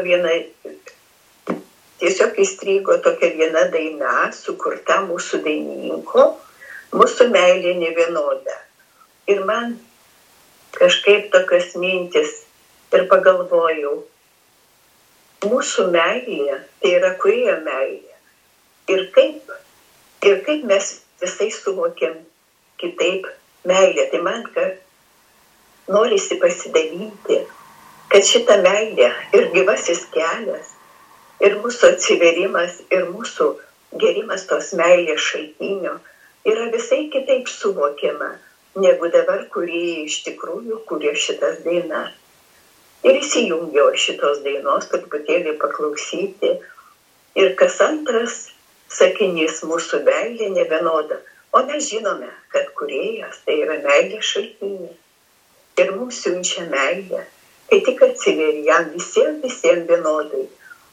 tokia viena daina, sukurta mūsų dainininko, mūsų meilė nevienoda. Ir man kažkaip tokios mintis ir pagalvojau, mūsų meilė, tai yra kūrėjo meilė. Ir kaip mes visai suvokiam kitaip meilę. Tai man norisi pasidalinti, kad šita meilė ir gyvasis kelias, ir mūsų atsiverimas, ir mūsų gerimas tos meilės šaltinio yra visai kitaip suvokiama, negu dabar kūrėjai iš tikrųjų kūrė šitas dainas. Ir įsijungiau šitos dainos truputėlį paklausyti. Ir kas antras sakinys mūsų meilė nevienoda. O mes žinome, kad kūrėjas tai yra meilės šaltinė. Ir mums siunčia meilę, kai tik atsiveri jam visiems vienodai.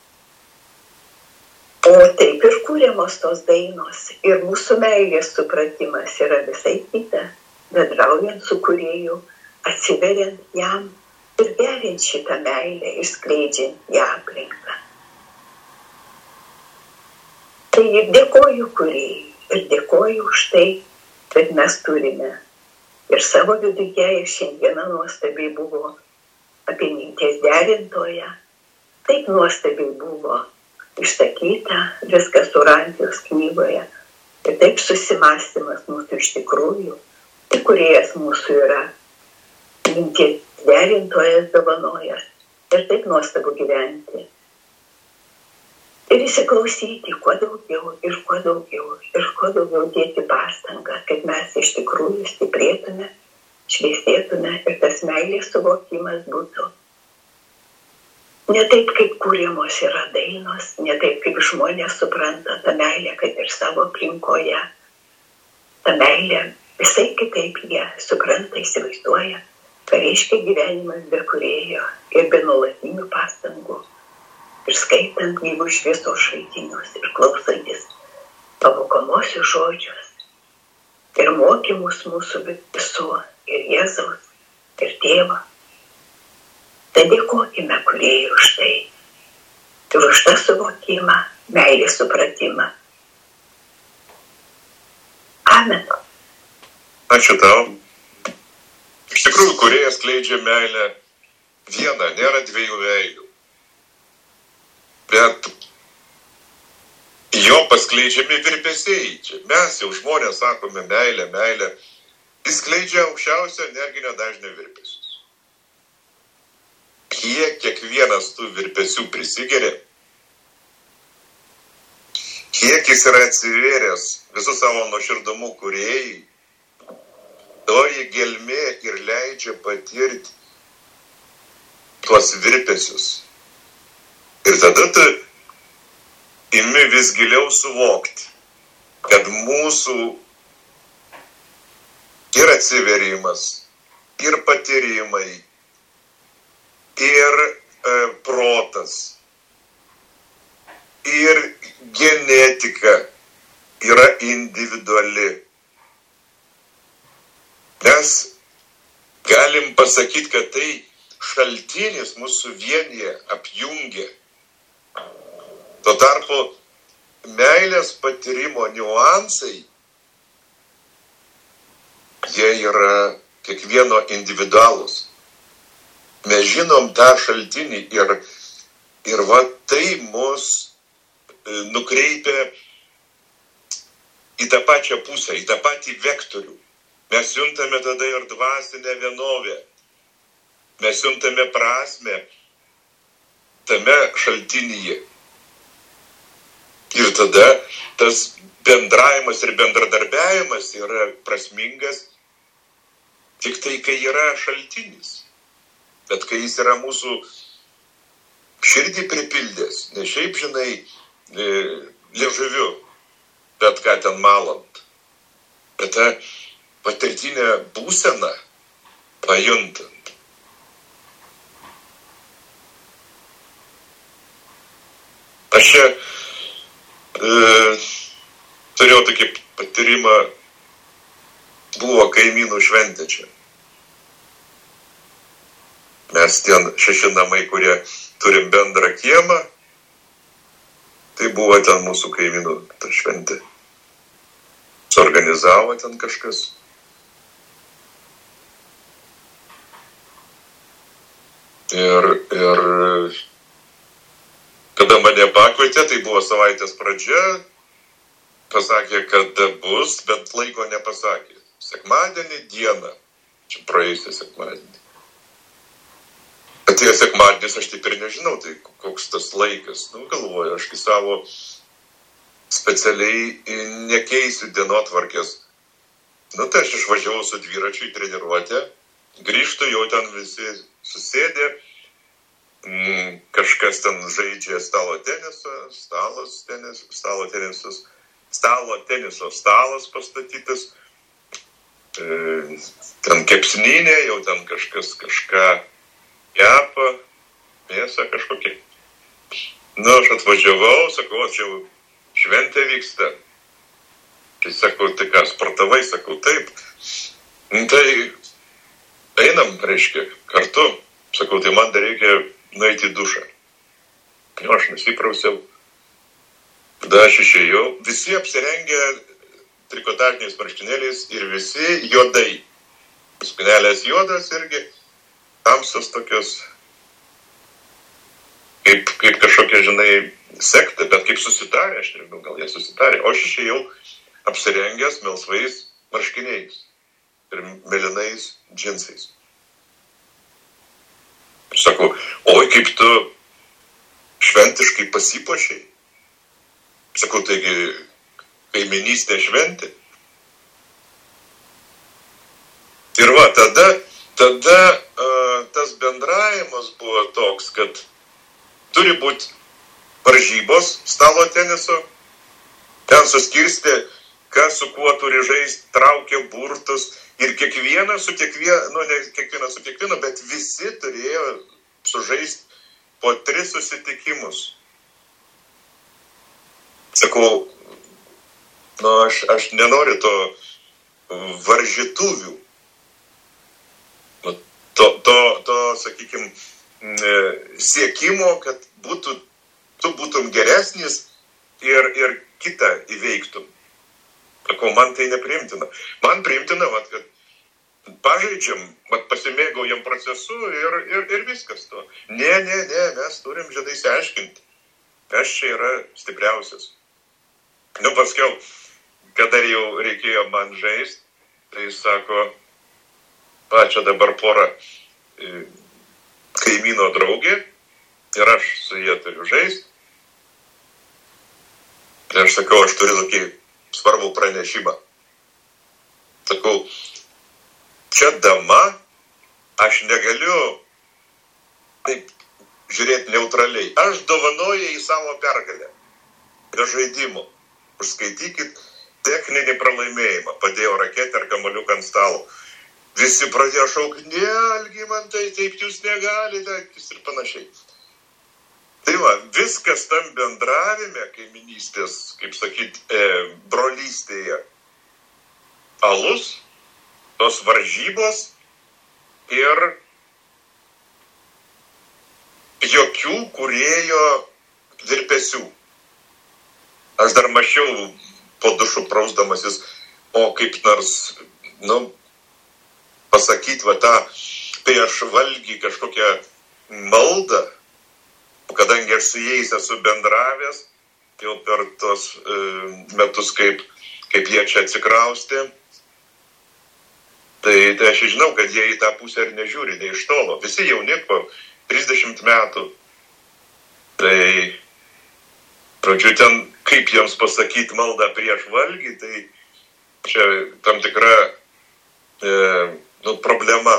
O taip ir kūriamos tos dainos. Ir mūsų meilės supratimas yra visai kita. Bendraujant su kūrėju, atsiveriant jam. Ir gerint šitą meilę, išskleidžiant ją aplinką. Tai ir dėkoju kūrėjai, ir dėkoju už tai, kad mes turime. Ir savo viduje, ir šiandieną nuostabiai buvo apie minties derintoją. Taip nuostabiai buvo išsakyta viskas Urantijos knygoje. Ir taip susimąstymas mūsų iš tikrųjų. Ir kūrėjas mūsų yra minties derintojas dovanojas. Ir taip nuostabu gyventi. Ir įsiklausyti kuo daugiau ir kuo daugiau ir kuo daugiau dėti pastangą, kad mes iš tikrųjų stiprėtume, šviesėtume ir tas meilės suvokimas būtų. Ne taip, kaip kūrimos yra dainos, ne taip, kaip žmonės supranta tą meilę, kad ir savo aplinkoje. Ta meilė visai kitaip jie supranta, įsivaizduoja, ką reiškia gyvenimas be kūrėjo ir be nuolatinių pastangų. Ir skaitant gyvų šviesos šaltinius ir klausantis pamokomosius žodžius ir mokymus mūsų visų ir Jėzaus, ir Tėvo. Tai dėkokime kūrėjui už tai ir už tą suvokimą, meilės supratimą. Amen. Ačiū tau. Iš tikrųjų, kūrėjas skleidžia meilę vieną, nėra dviejų veidų. Bet jo paskleidžiami virpesiai. Mes jau žmonės sakome meilę, meilę. Jis skleidžia aukščiausio energinio dažnio virpesius. Kiek kiekvienas tų virpesių prisigeria, kiek jis yra atsivėręs visų savo nuoširdumu kūrėjai, toji gelmė ir leidžia patirti tuos virpesius. Ir tada tu imi vis giliau suvokti, kad mūsų ir atsiverimas, ir patyrimai, ir protas, ir genetika yra individuali. Mes galim pasakyti, kad tai šaltinis mūsų vienyje apjungia. Tuo tarpu meilės patyrimo niuansai, jie yra kiekvieno individualus. Mes žinom tą šaltinį ir va tai mus nukreipia į tą pačią pusę, į tą patį vektorių. Mes juntame tada ir dvasinę vienovę. Mes juntame prasmę tame šaltinyje. Ir tada tas bendravimas ir bendradarbiavimas yra prasmingas tik tai, kai yra šaltinis. Bet kai jis yra mūsų širdį pripildęs, ne šiaip, žinai, liežuviu, bet ką ten malant. Bet ta patirtinė būsena pajuntant. Aš čia turėjau tokį patyrimą, buvo kaimynų šventė čia. Mes ten 6 namai, kurie turim bendrą kiemą, tai buvo ten mūsų kaimynų ta šventė. Suorganizavo ten kažkas. Ir kada mane pakvietė, tai buvo savaitės pradžia, pasakė, kad bus, bet laiko nepasakė. Sekmadienį dieną, čia praėjusią sekmadienį. Atėjo sekmadienis, aš taip ir nežinau, tai koks tas laikas. Galvoju, aš į savo specialiai nekeisiu dienotvarkės. Tai aš išvažiavau su dviračiu į treniruotę, grįžtu, jau ten visi susėdė, kažkas ten žaidžia stalo teniso stalas pastatytas, ten kepsninė, jau ten kažkas kažką kepa, mėsą kažkokia. Aš atvažiavau, sakau, čia šventė vyksta. Tai sakau, tai ką, sportavai, sakau, taip. Tai einam, reiškia, kartu. Sakau, tai man dar reikia nueiti į dušą. Aš nusiprausiau. Tada aš išėjau. Visi apsirengę trikotažiniais marškinėliais ir visi juodai. Suknelės juodas irgi tamsios tokios, kaip kažkokia, žinai, sekta, bet kaip susitarė, aš nežinau, gal jie susitarė. O aš išėjau apsirengęs melsvais marškiniais ir mėlynais džinsais. Sakau, oi, kaip tu šventiškai pasipuošiai. Sakau, taigi kaiminystė šventė. Ir va, tada tas bendravimas buvo toks, kad turi būti varžybos stalo teniso, ten suskirstė, kas su kuo turi žaisti, traukė burtus ir kiekvienas su kiekvienu, nu ne kiekvienas su kiekvienu, bet visi turėjo sužaisti po 3 susitikimus. Sakau, nu aš nenoriu to varžytuvių. To sakykime, siekimo, kad tu būtum geresnis ir kitą įveiktum. Sakau, man tai nepriimtina. Man priimtina, kad pažaidžiam, pasimėgaujam procesu ir viskas to. Ne, mes turim žinai išsiaiškinti, kas čia yra stipriausias. Nu, paskiau, kada jau reikėjo man žaisti, tai sako, čia dabar pora kaimyno draugė ir aš su jie turiu žaisti. Ir aš sakau, aš turiu tokį svarbų pranešimą. Sakau, čia dama, aš negaliu taip žiūrėti neutraliai. Aš dovanoju į savo pergalę. Be žaidimo. Užskaitykit techninį pralaimėjimą. Padėjau raketę ar kamuoliuką ant stalo. Visi pradėjo šaukti, ne, Algimantai, taip jūs negalite, ir panašiai. Tai va, viskas tam bendravime, kaiminystės, kaip sakyt, brolystėje. Alus, tos varžybos ir jokių kūrėjo virpesių. Aš dar mačiau po dušu prausdamasis, o kaip nors, pasakyti va tą prieš valgį kažkokią maldą, kadangi aš su jais esu bendravęs, jau per tos metus, kaip jie čia atsikraustė, tai aš žinau, kad jie į tą pusę ir nežiūri, ne iš tolo. Visi jauni po 30 metų. Tai, pradžiu, ten, kaip jiems pasakyti maldą prieš valgį, tai čia tam tikra problema.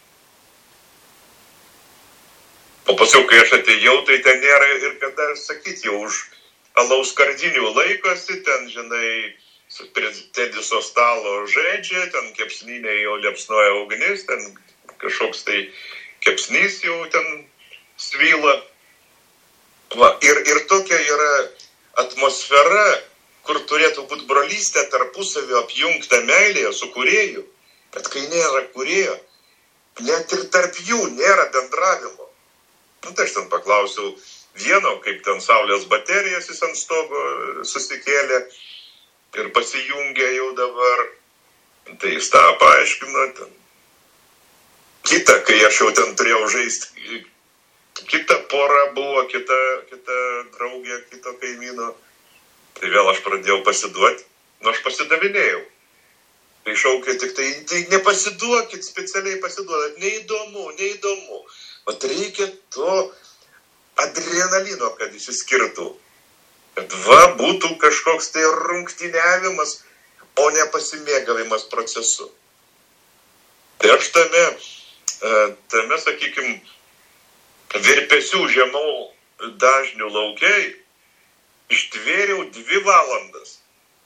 O paskui, kai aš atėjau, tai ten nėra ir kada sakyti, jau už alaus skardinių laikosi, ten, žinai, prie teniso stalo žaidžia, ten kepsninė jau liepsnoja ugnis, ten kažkoks tai kepsnys jau ten svyla. Va, ir tokia yra atmosfera, kur turėtų būti brolystė tarpusavio apjungta meilėje su kūrėju. Bet kai nėra kūrėjo, net ir tarp jų nėra bendravimo. Tai aš ten paklausiau vieno, kaip ten saulės baterijas jis ant stogo susikėlė ir pasijungė jau dabar. Tai jis tą paaiškino. Kita, kai aš jau ten turėjau žaisti, kita pora buvo, kita draugė, kito kaimyno. Tai vėl aš pradėjau pasiduoti. Aš pasidavinėjau. Tai šaukė tik tai nepasiduokit, specialiai pasiduodat. Neįdomu. Vat reikia to adrenalino, kad išsiskirtų. Kad būtų kažkoks tai rungtyniavimas, o ne pasimėgavimas procesu. Tai aš tame, sakykime, virpesių žemų dažnių laukiai ištvėriau 2 valandas.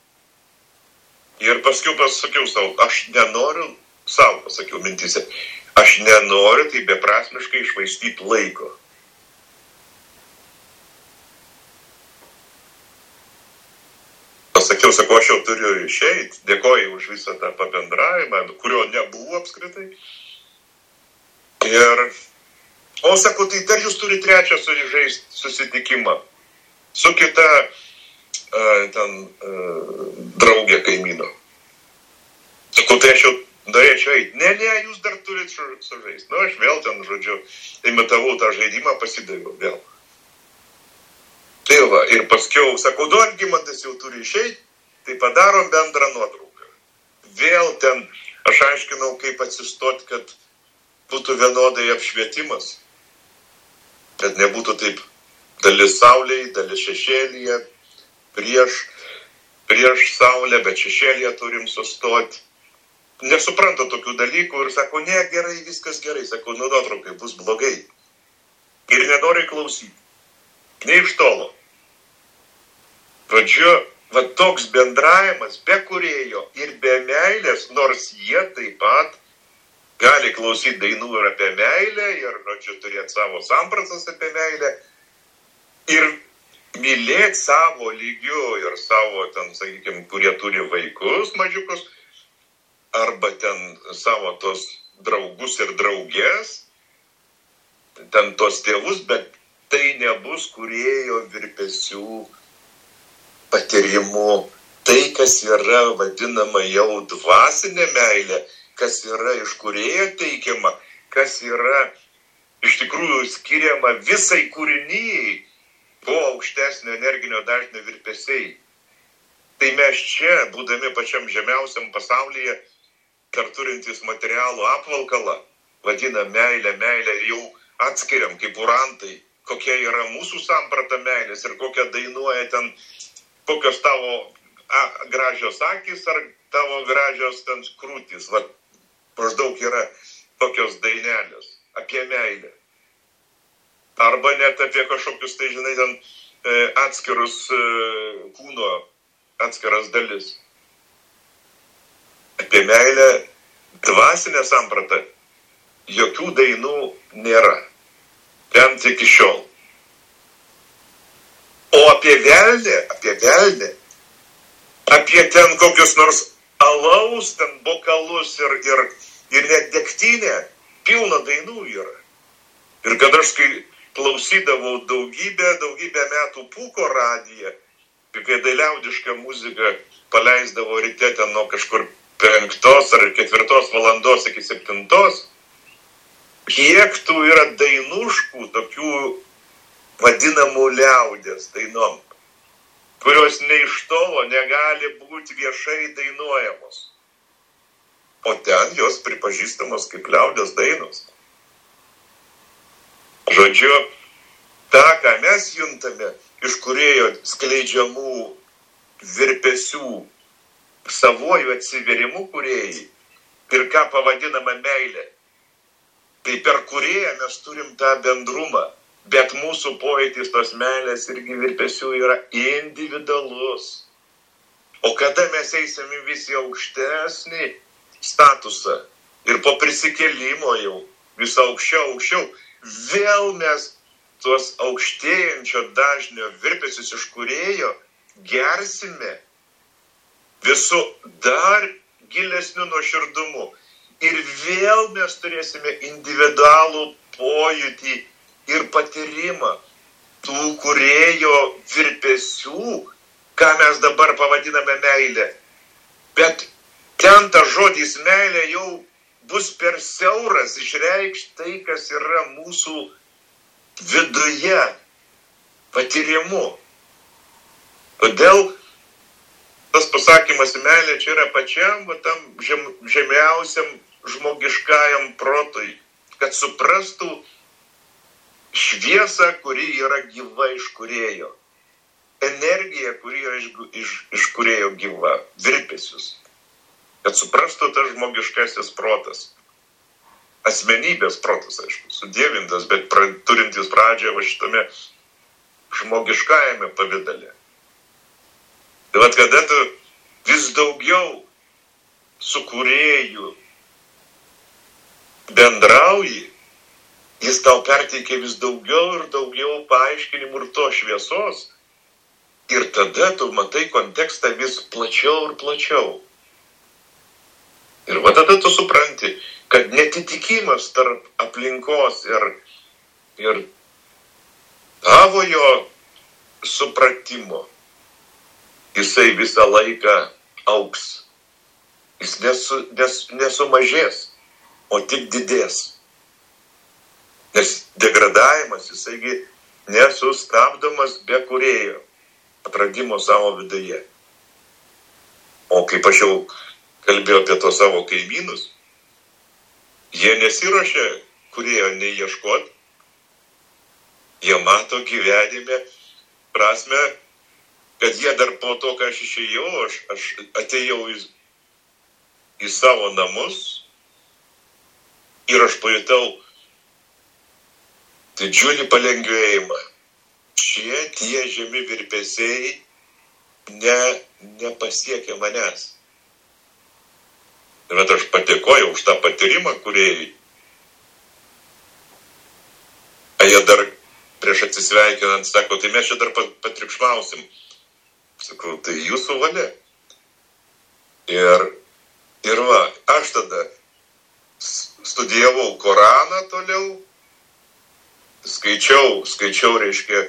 Ir paskiau pasakiau savo, aš nenoriu, savo pasakiau mintyse, aš nenoriu tai beprasmiškai išvaistyti laiko. Pasakiau, aš jau turiu išeiti, dėkoju už visą tą pabendravimą, kurio nebuvo apskritai. O sakau, tai dar jūs turi 3 sužaisti susitikimą su kita draugė kaimyno. Sakau, tai aš jau norėčiau eiti. Ne, jūs dar turit sužaisti. Aš vėl ten, žodžiu, imitavau tą žaidimą, pasidaviau vėl. Tai va, ir paskiau, sakau, Algimantas jau turi išeiti, tai padarom bendrą nuotrauką. Vėl ten, aš aiškinau, kaip atsistoti, kad būtų vienodai apšvietimas. kad nebūtų taip dalis saulėje, dalis šešėlyje, prieš saulę, bet šešėlyje turim sustoti. Nesupranta tokių dalykų ir sako, ne, gerai, viskas gerai. Sako, nuotraukai bus blogai. Ir nenori klausyti. Ne iš tolo. Žodžiu, va toks bendravimas be kūrėjo ir be meilės, nors jie taip pat gali klausyti dainų ir apie meilę, ir, žodžiu, turėti savo sampratas apie meilę, ir mylėti savo lygių ir savo, ten, sakykime, kurie turi vaikus mažiukus, arba ten savo tos draugus ir draugės, ten tos tėvus, bet tai nebus kūrėjo virpesių patyrimų. Tai, kas yra vadinama jau dvasinė meilė, kas yra iš kūrėjo teikiama, kas yra iš tikrųjų skiriama visai kūrinyjai po aukštesnio energinio dažnio virpesiai. Tai mes čia, būdami pačiam žemiausiam pasaulyje, dar turintys materialų apvalkalą, vadinam meilę ir jau atskiriam kaip urantai, kokia yra mūsų samprata meilės ir kokia dainuoja ten, kokios tavo gražios akys ar tavo gražios ten krūtys. Va, maždaug yra tokios dainelės apie meilę. Arba net apie kažkokius, tai žinai, ten atskirus kūno, atskiras dalis. Apie meilę dvasinę sampratą jokių dainų nėra. Bent iki šiol. O apie velnę, apie ten kokius nors alaus, ten bokalus ir net degtinę, pilna dainų yra. Ir kad aš klausydavau daugybę metų Pūko radiją, kai liaudišką muziką paleisdavo ryte ten nuo kažkur 5 ar 4 valandos iki 7, kiek tų yra dainuškų, tokių vadinamų liaudės dainom, kurios ne iš tolo negali būti viešai dainuojamos. O ten jos pripažįstamos kaip liaudės dainos. Žodžiu, tą, ką mes juntame iš kūrėjo skleidžiamų virpesių, savojų atsivėrimų kūrėjai ir ką pavadinama meilė, tai per kūrėją mes turim tą bendrumą, bet mūsų pojūtis tos meilės irgi virpesių yra individualus. O kada mes eisime visi aukštesnį statusą ir po prisikėlimo jau vis aukščiau, vėl mes tuos aukštėjančio dažnio virpesius iš kūrėjo gersime visų dar gilesniu nuoširdumu. Ir vėl mes turėsime individualų pojūtį ir patyrimą tų kūrėjo virpesių, ką mes dabar pavadiname meilė. Bet ten ta žodis meilė jau bus per siauras išreikšti tai, kas yra mūsų viduje patyrimu. Todėl tas pasakymas meilė čia yra pačiam tam žemiausiam žmogiškajam protui, kad suprastų šviesą, kuri yra gyva iš kūrėjo. Energija, kuri yra iš kūrėjo gyva. Virpesius. Kad suprastų tas žmogiškasis protas. Asmenybės protas, aišku, sudievintas, bet turintis pradžią va šitame žmogiškajame pavidale. Tai vat, kada tu vis daugiau su kūrėju bendrauji, jis tau perteikia vis daugiau ir daugiau paaiškinimų ir to šviesos. Ir tada tu matai kontekstą vis plačiau ir plačiau. Ir va tada tu supranti, kad netitikimas tarp aplinkos ir tavojo supratimo, jisai visą laiką augs. Jis nesumažės, o tik didės. Nes degradavimas jisaigi nesustabdomas be kūrėjo atradimo savo viduje. O kaip aš jau kalbėjau apie to savo kaimynus, jie nesiruošia kūrėjo nei ieškoti, Jie mato gyvenime prasme, kad jie dar po to, kai aš išėjau, aš atėjau į savo namus ir aš pajutau didžiulį palengvėjimą. Šie tie žemi virpesiai nepasiekia manęs. Bet aš padėkojau už tą patyrimą, kurį jie dar prieš atsisveikinant sako, tai mes čia dar patriukšmausim. Sakau, tai jūsų valia. Ir va, aš tada studijavau Koraną toliau, skaičiau, reiškia,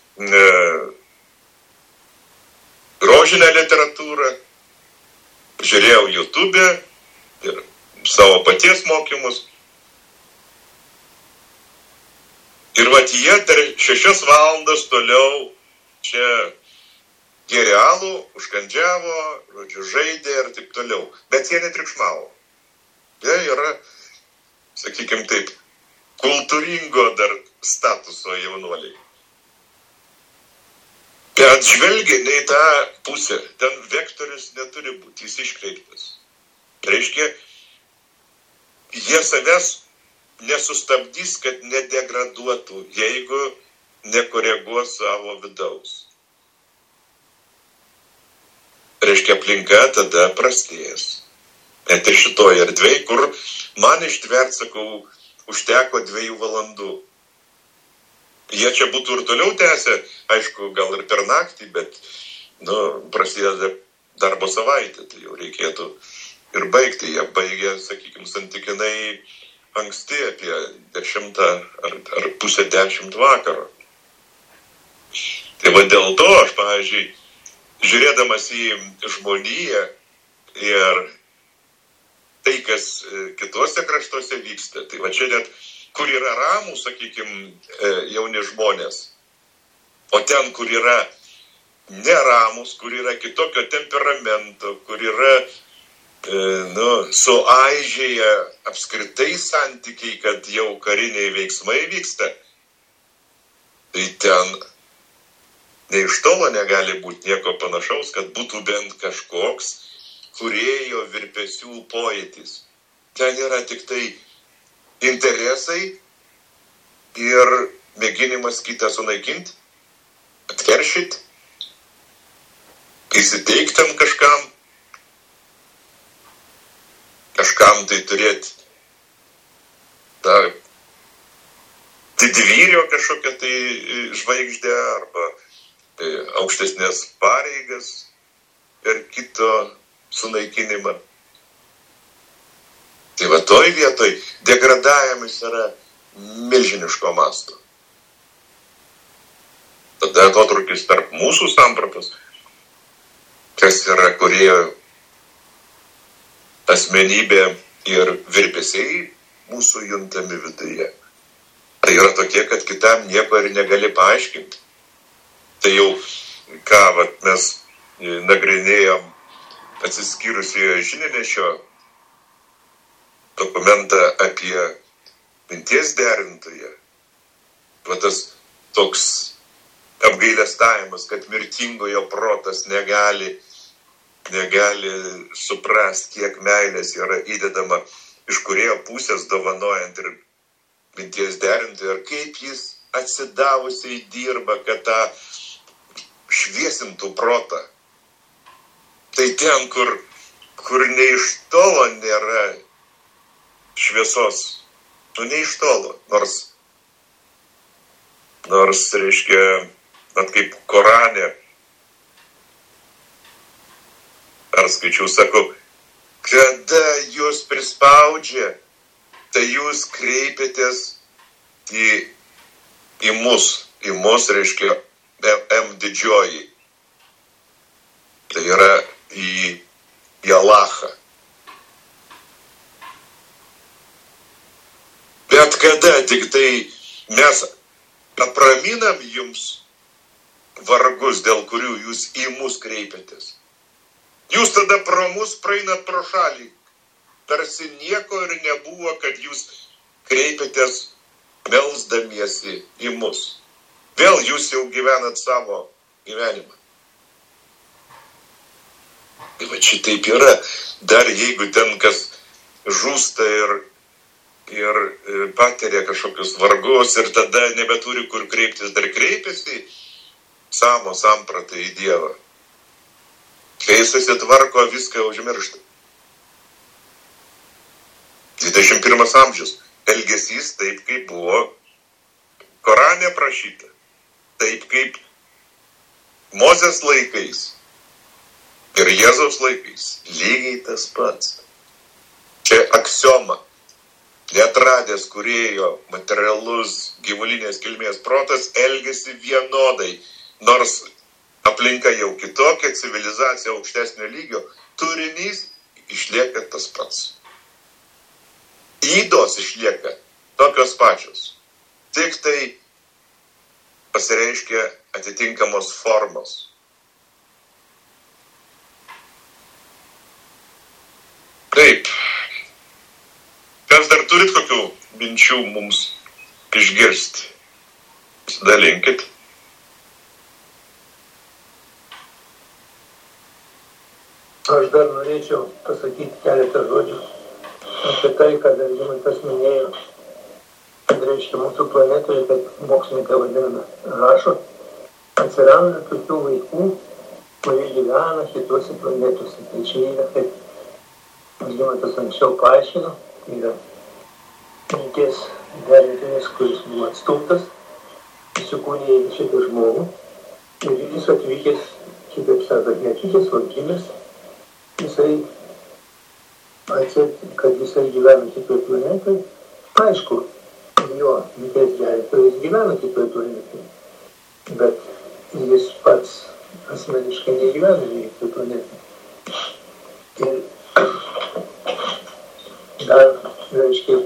grožinę literatūrą, žiūrėjau YouTube ir savo paties mokymus. Ir vat jie dar 6 valandas toliau čia gėrė alų, užkandžiavo, žodžiu, žaidė ir taip toliau. Bet jie netriukšmavo. Jie yra, sakykim taip, kultūringo dar statuso jaunuoliai. Bet žvelgia ne į tą pusę. Ten vektorius neturi būti, jis iškreiptas. Reiškia, jie savęs nesustabdys, kad nedegraduotų, jeigu nekoreguos savo vidaus. Reiškia, aplinka tada prastės. Net ir šitoje erdvėje, kur man ištvert, sakau, užteko 2 valandų. Jie čia būtų ir toliau tęsę, aišku, gal ir per naktį, bet, prasideda darbo savaitė, tai jau reikėtų ir baigti. Jie baigė, sakykime, santykinai anksti, apie 10 ar pusę 10 vakaro. Tai va dėl to aš, pavyzdžiui, žiūrėdamas į žmoniją ir tai, kas kitose kraštuose vyksta, tai va čia net, kur yra ramų, sakykime, jauni žmonės, o ten, kur yra neramus, kur yra kitokio temperamento, kur yra, suaižėję apskritai santykiai, kad jau kariniai veiksmai vyksta, tai ten nei iš tolo negali būti nieko panašaus, kad būtų bent kažkoks kūrėjo virpesių pojūtis. Ten yra tik tai interesai ir mėginimas kitą sunaikinti, atkeršyti, įsiteikti ant kažkam tai turėti tą didvyrio kažkokią tai žvaigždę arba aukštesnės pareigas per kito sunaikinimą. Tai va toj vietoj degradavimas yra milžiniško masto. Tada atotrūkis tarp mūsų sampratos, kas yra kūrėjo asmenybė ir virpesiai mūsų juntami viduje. Tai yra tokie, kad kitam nieko ir negali paaiškinti. Tai jau, ką mes nagrinėjom atsiskyrusiojo žininešio dokumentą apie minties derintoją. Va tas toks apgailestavimas, kad mirtingojo protas negali suprasti, kiek meilės yra įdedama iš kūrėjo pusės dovanojant ir minties derintoją, ir kaip jis atsidavusiai dirba, kad tą šviesintų protą. Tai ten, kur ne iš tolo nėra šviesos, ne iš tolo, nors reiškia, net kaip Korane, perskaičiau, sakau, kada jūs prispaudžia, tai jūs kreipėtės į mus, reiškia, M didžioji. Tai yra į Alachą. Bet kada tik tai mes apraminam jums vargus, dėl kurių jūs į mus kreipiatės, jūs tada pro mus praeinat pro šalį. Tarsi nieko ir nebuvo, kad jūs kreipiatės melsdamiesi į mus. Vėl jūs jau gyvenat savo gyvenimą. Tai va šitaip yra. Dar jeigu ten kas žūsta ir patiria kažkokius vargus ir tada nebeturi kur kreiptis, dar kreipiasi savo sampratą į Dievą. Kai jis susitvarko, viską užmiršta. 21 amžius. Elgesys taip, kaip buvo Korane prašyta. Taip, kaip Mozės laikais ir Jėzaus laikais. Lygiai tas pats. Čia aksioma. Neatradęs kūrėjo materialus gyvulinės kilmės protas elgiasi vienodai. Nors aplinka jau kitokia, civilizacija aukštesnio lygio, turinys išlieka tas pats. Ydos išlieka tokios pačios. Tik tai pasireiškia atitinkamos formos. Taip. Kas dar turit kokių minčių mums išgirsti? Pasidalinkit. Aš dar norėčiau pasakyti keletą žodžių apie tai, kad Algimantas minėjo, kad reiškia mūsų planetoje, kaip mokslininkai vadiname, rašo, atsiranda tokių vaikų, kurie gyvena kitose planetose. Tai čia yra, kaip Algimantas anksčiau paaiškino, yra minties derintinis, kuris buvo atstumtas, įsikūnė į šitą žmogų ir jis atvykęs, kitaip sakant, neatvykęs, o gimęs, jisai atseit, kad jisai gyvena kitoje planetoje, aišku, jo minties derintojas gyvena kitoje planetoje, bet jis pats asmeniškai negyvena kitoje planetoje. Ir dar, reiškia,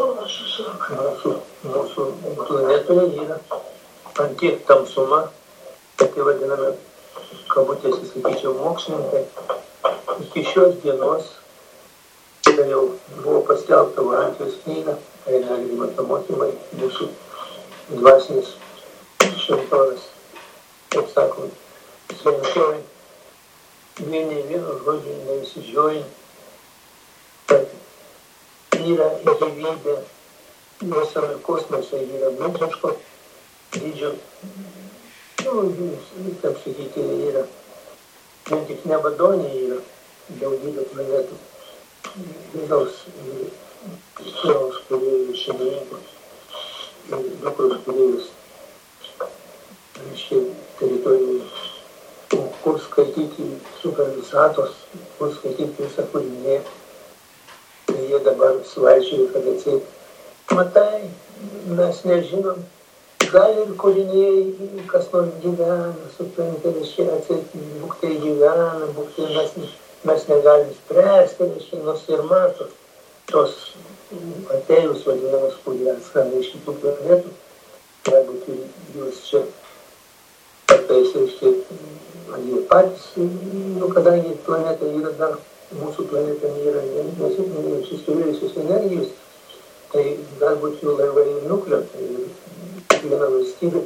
mūsų planetoje yra ant tiek tamsuma, kad tai vadiname, kabutėse sakyčiau, mokslininkai, iki šios dienos, kada jau buvo paskelbta Varantijos knyga, tai Algimanto mokymai, mūsų dvasinis šventovės, kaip sakom, šventovai, vieno žodžio neįsižiojant, kad yra gyvybė visame kosmose, yra milžiniško dydžio, kaip sakyti, yra, vien tik nebadonė yra daugybė planetų, vidaus sūnaus kūrėjų šeimininkų ir dukros kūrėjus, reiškia, teritorijų, kur skaityti super visatos, kur skaityti visą kūrinį. Tai jie dabar svaičioja, kad atseit, matai, mes nežinom, gal ir kūriniai, kas nors gyvena, suprantate, reiškia, atseit, būktai gyvena, būktai mes negalim spręsti, reiškia, nors ir mato tos atėjus vadinamas, kurie atskrenda iš kitų planetų, galbūt jūs čia kartais, reiškia, jie patys, kadangi planeta yra dar, mūsų planeta nėra nesistovėjusios energijos, tai galbūt jų laivai nukrenta ir viena valstybė,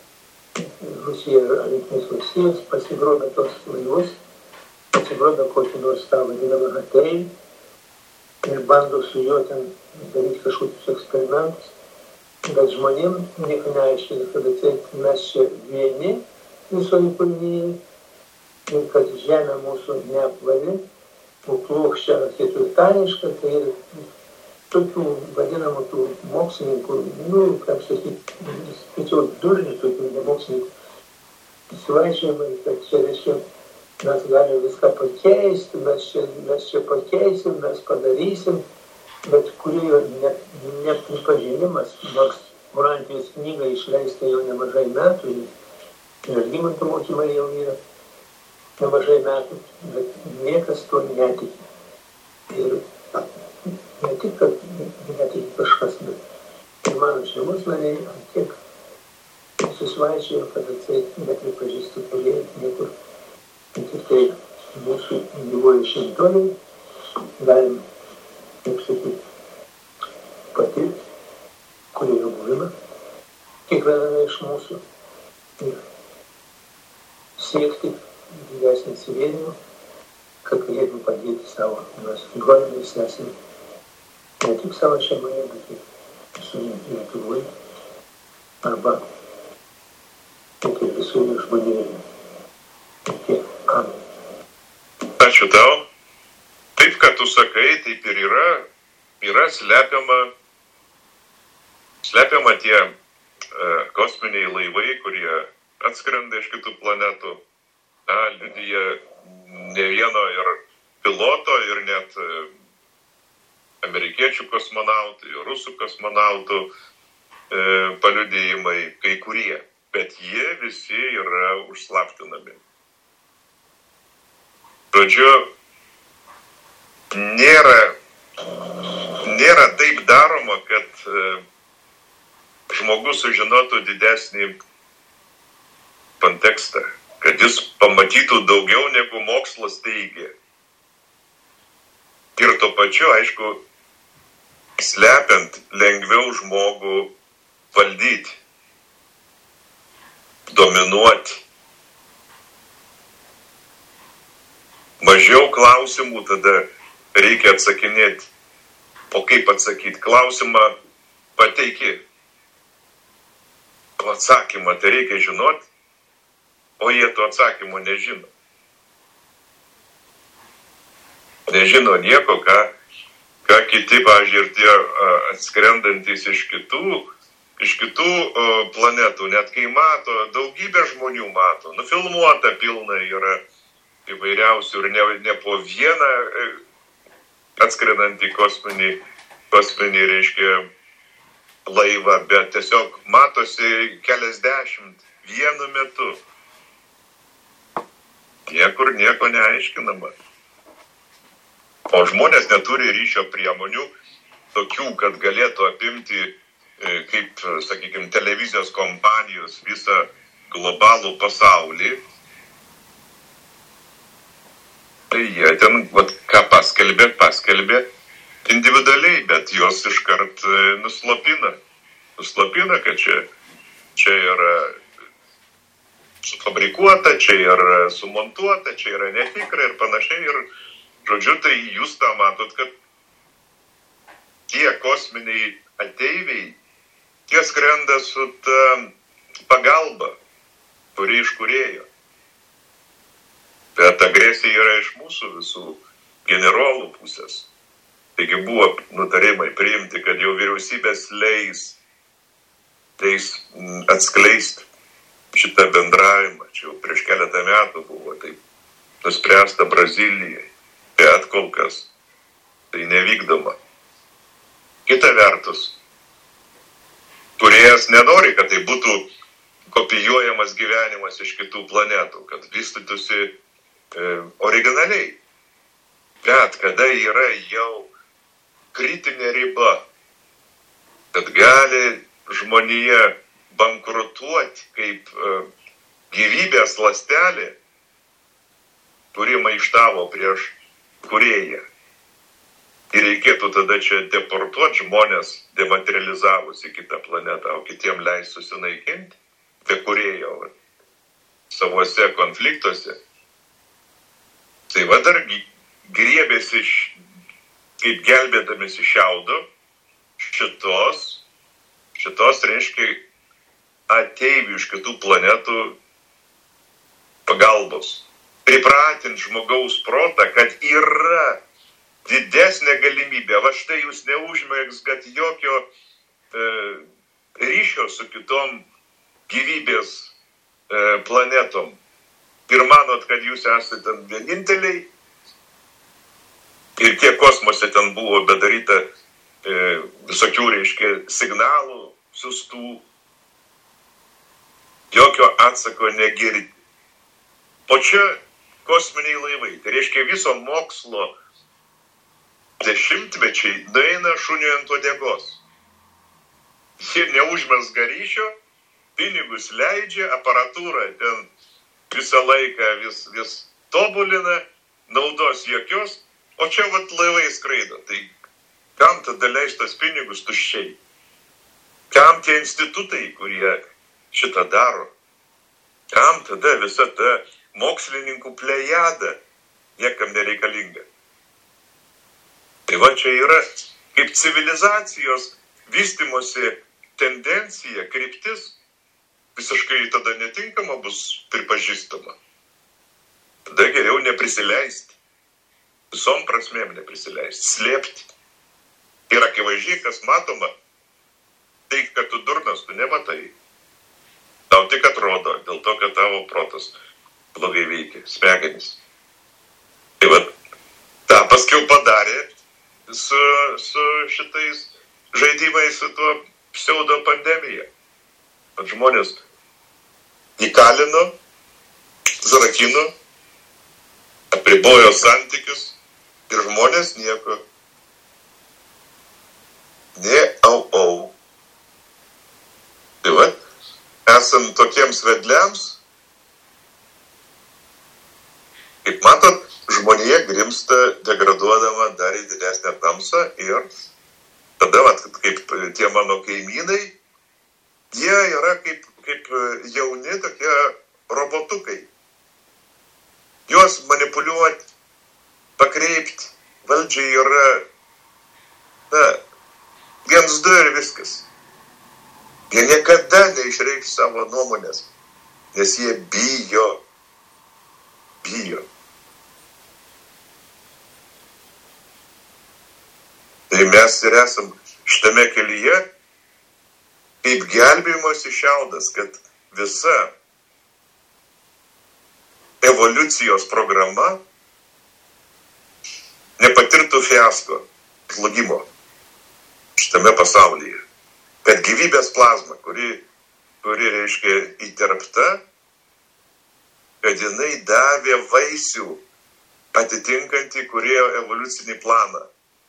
Rusija ar Jungtinės valstijos, pasigrobia tos laivus, pasigrobia kokį nors tą vadinamą ateivį ir bando su juo ten daryti kažkokius eksperimentus, bet žmonėm nieko neaiškina, kad atseit mes čia vieni visoje kūrinyje ir kad žemė mūsų neapvali, o plokščia ketvirtadieniška, tai ir tokių vadinamų tų mokslininkų, kaip sakyti, skaičiau durnių tokių mokslininkų, įsivaičiavimai, kad čia reiškia, mes galime viską pakeisti, mes čia pakeisim, mes padarysim, bet kurio nepripažinimas, nors Varantijos knyga išleista jau nemažai metų, ir Algimanto mokymai jau yra nemažai metų, bet niekas to netiki. Ir ne tik, kad netiki kažkas, bet ir mano šeimos nariai ant tiek susvaičiojo, kad atseit nepripažįsta turėjai niekur. Ir tik tai mūsų gyvoji šimtoliai galim, kaip sakyti, patirti kūrėjo buvimą kiekviename iš mūsų ir siekti didesnį suvienimą, kad galėtume padėti savo bendruomenei, sesėm, ne tik savo šeimoje, bet ir visur Lietuvoje arba net ir visur žmonėje. Tiek. Amen. Ačiū tau. Taip, kad tu sakai, taip ir yra slepiama tie kosminiai laivai, kurie atskrenda iš kitų planetų. Liudija ne vieno ir piloto, ir net amerikiečių kosmonautų, ir rusų kosmonautų paliudėjimai, kai kurie. Bet jie visi yra užslaptinami. Žodžiu, nėra taip daroma, kad žmogus sužinotų didesnį kontekstą, kad jis pamatytų daugiau negu mokslas teigia. Ir tuo pačiu, aišku, slepiant lengviau žmogų valdyti, dominuoti. Mažiau klausimų tada reikia atsakinėti. O kaip atsakyti? Klausimą pateiki. O atsakymą tai reikia žinoti, o jie to atsakymo nežino. Nežino nieko, ką kiti, pavyzdžiui, ir tie atskrendantys iš kitų planetų, net kai mato, daugybė žmonių mato, nufilmuota pilna yra įvairiausių ir ne po vieną atskrendantį kosminį, reiškia, laivą, bet tiesiog matosi keliasdešimt vienu metu. Niekur nieko neaiškinama. O žmonės neturi ryšio priemonių, tokių, kad galėtų apimti, kaip, sakykime, televizijos kompanijos visą globalų pasaulį. Tai jie ten, ką paskelbė individualiai, bet jos iškart nuslopina. Nuslopina, kad čia yra sufabrikuota, čia yra sumontuota, čia yra netikra ir panašiai. Ir, žodžiu, tai jūs tą matot, kad tie kosminiai ateiviai, tie skrenda su ta pagalba, kuri iš kūrėjo. Bet agresija yra iš mūsų visų generolų pusės. Taigi buvo nutarimai priimti, kad jau vyriausybės leis atskleisti šitą bendravimą. Čia jau prieš keletą metų buvo taip nuspręsta Brazilijai. Bet kol kas tai nevykdoma. Kita vertus, kūrėjas nenori, kad tai būtų kopijuojamas gyvenimas iš kitų planetų, kad vystytųsi originaliai. Bet kada yra jau kritinė riba, kad gali žmonija bankrutuoti kaip gyvybės ląstelė, kuri maištavo prieš kūrėją. Ir reikėtų tada čia deportuoti žmonės, dematerializavus į kitą planetą, o kitiem leis susinaikinti be kūrėjo savuose konfliktuose. Tai va dar griebėsi, kaip gelbėdamėsi šiaudo, šitos reiškia ateivių iš kitų planetų pagalbos. Pripratinti žmogaus protą, kad yra didesnė galimybė. Va štai jūs neužmėgstat jokio ryšio su kitom gyvybės planetom. Ir manot, kad jūs esate ten vieninteliai. Ir kiek kosmose ten buvo bedaryta visokių, reiškia, signalų siųstų. Jokio atsako negirdi. O čia kosminiai laivai. Tai reiškia, viso mokslo dešimtmečiai nueina šuniui ant uodegos. Jie neužmezga ryšio, pinigus leidžia, aparatūrą ten visą laiką vis tobulina, naudos jokios, o čia vat laivai skraido. Tai kam tada leistas pinigus tuščiai? Kam tie institutai, kurie šitą daro? Kam tada visa ta mokslininkų plejada niekam nereikalinga? Tai va čia yra kaip civilizacijos vystimosi tendencija, kryptis, visiškai tada netinkama bus pripažįstama. Tada geriau neprisileisti. Visom prasmėm neprisileisti. Slėpti. Ir akivaizdžiai, kas matoma, tai, kad tu durnas, tu nematai. Tau tik atrodo, dėl to, kad tavo protas blogai veikia, smegenys. Tai va, tą paskiau padarė su šitais žaidimais, su tuo pseudo pandemija. At žmonės įkalino, zarakino, apribojo santykius ir žmonės nieko. Au. Tai va, esant tokiems vedliams, kaip matot, žmonija grimsta degraduodama dar į didesnę tamsą ir tada, va, kaip tie mano kaimynai, jie yra kaip jauni tokie robotukai. Juos manipuliuoti, pakreipti, valdžiai yra, viens du ir viskas. Jie niekada neišreikš savo nuomonės, nes jie bijo. Tai mes ir esam šitame kelyje kaip gelbėjimosi šiaudas, kad visa evoliucijos programa nepatirtų fiasko, žlugimo šitame pasaulyje. Kad gyvybės plazma, kuri reiškia įterpta, kad jinai davė vaisių atitinkantį kūrėjo evoliucinį planą.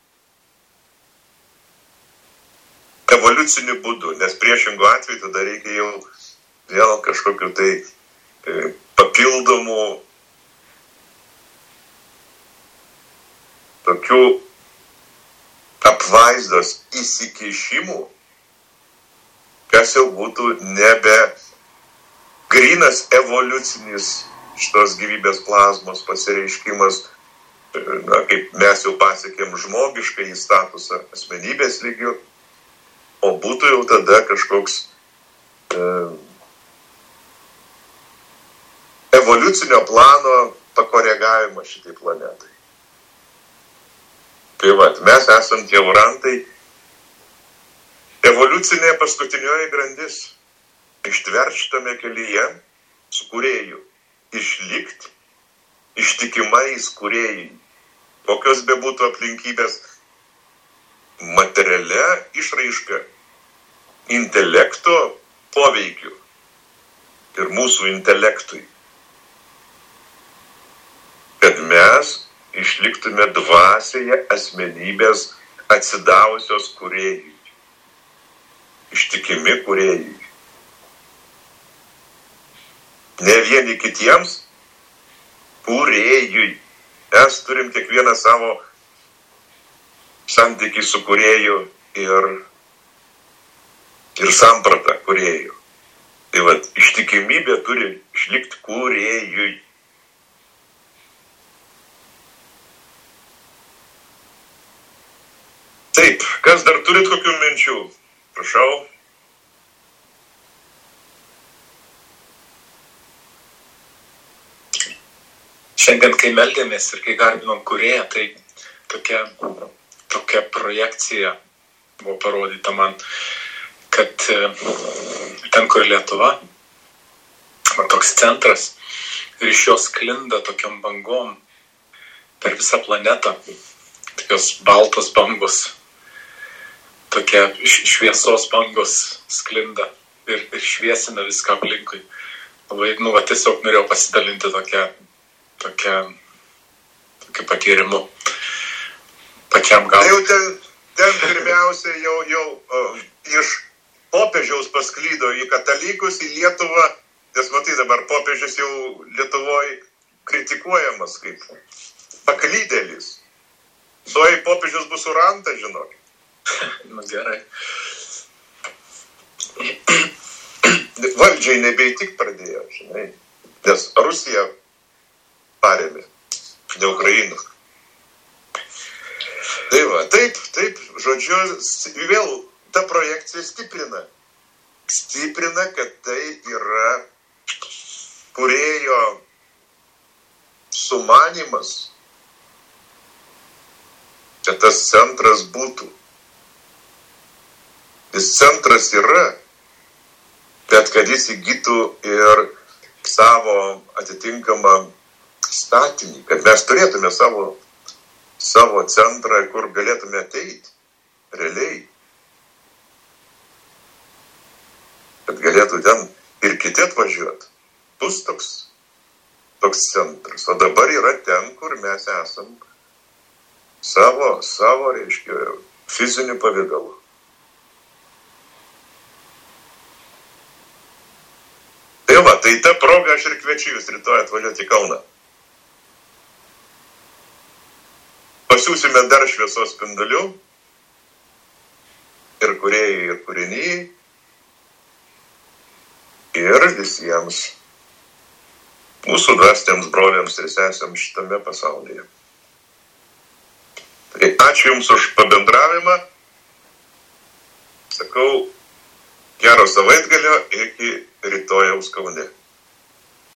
Evoliuciniu būdu, nes priešingų atveju tada reikia jau vėl kažkokiu tai papildomų tokių apvaizdos įsikišimų, kas jau būtų nebe grynas evoliucinis šitos gyvybės plazmos pasireiškimas, kaip mes jau pasiekėm žmogiškai į statusą asmenybės lygių, o būtų jau tada kažkoks evoliucinio plano pakoregavimas šitai planetai. Tai va, mes esam tie varantai, evoliucinė paskutinioji grandis, ištvert šitame kelyje su kūrėju, išlikti ištikimais kūrėjai, kokios bebūtų aplinkybės, materialia išraiška, intelekto poveikiu ir mūsų intelektui, kad mes išliktume dvasioje asmenybės atsidavusios kūrėjui, ištikimi kūrėjui. Ne vieni kitiems, kūrėjui. Mes turim kiekvieną savo santykį su kūrėju ir sampratą kūrėjų. Tai vat, ištikimybė turi išlikti kūrėjui. Taip, kas dar turit kokių minčių? Prašau. Šiandien, kai meldėmės ir kai garbinom kūrėją, tai tokia projekcija buvo parodyta man, kad ten, kur Lietuva, toks centras, ir iš jos sklinda tokiom bangom per visą planetą, tokios baltos bangos, tokie šviesos bangos sklinda ir šviesina viską aplinkui. Labai, tiesiog norėjau pasidalinti tokiu patyrimu pačiam gal. Jau ten pirmiausia jau iš popiežiaus pasklydo į katalikus, į Lietuvą, nes matai dabar popiežius jau Lietuvoje kritikuojamas kaip paklydėlis. Tuoj popiežius bus suranta, žinok. Gerai. valdžiai nebeįtik pradėjo, žinai, nes Rusija parėmė, ne Ukraina. Tai va, taip, žodžiu, vėl ta projekcija stiprina, kad tai yra kūrėjo sumanymas, kad tas centras būtų. Jis centras yra, bet kad jis įgytų ir savo atitinkamą statinį, kad mes turėtume savo centrą, kur galėtume ateiti, realiai. Kad galėtų ten ir kiti atvažiuoti. Bus toks centras. O dabar yra ten, kur mes esam savo reiškia, fiziniu pavidalu. Tai va, tai ta proga aš ir kviečiu jūs rytoj atvažiuoti į Kauną. Pasiūsime dar šviesos spindulių ir kūrėjai, ir kūriniai, ir visiems mūsų dvasiniams broliams ir sesėms šitame pasaulyje. Tai ačiū Jums už pabendravimą. Sakau, gero savaitgalio iki rytojaus Kaune.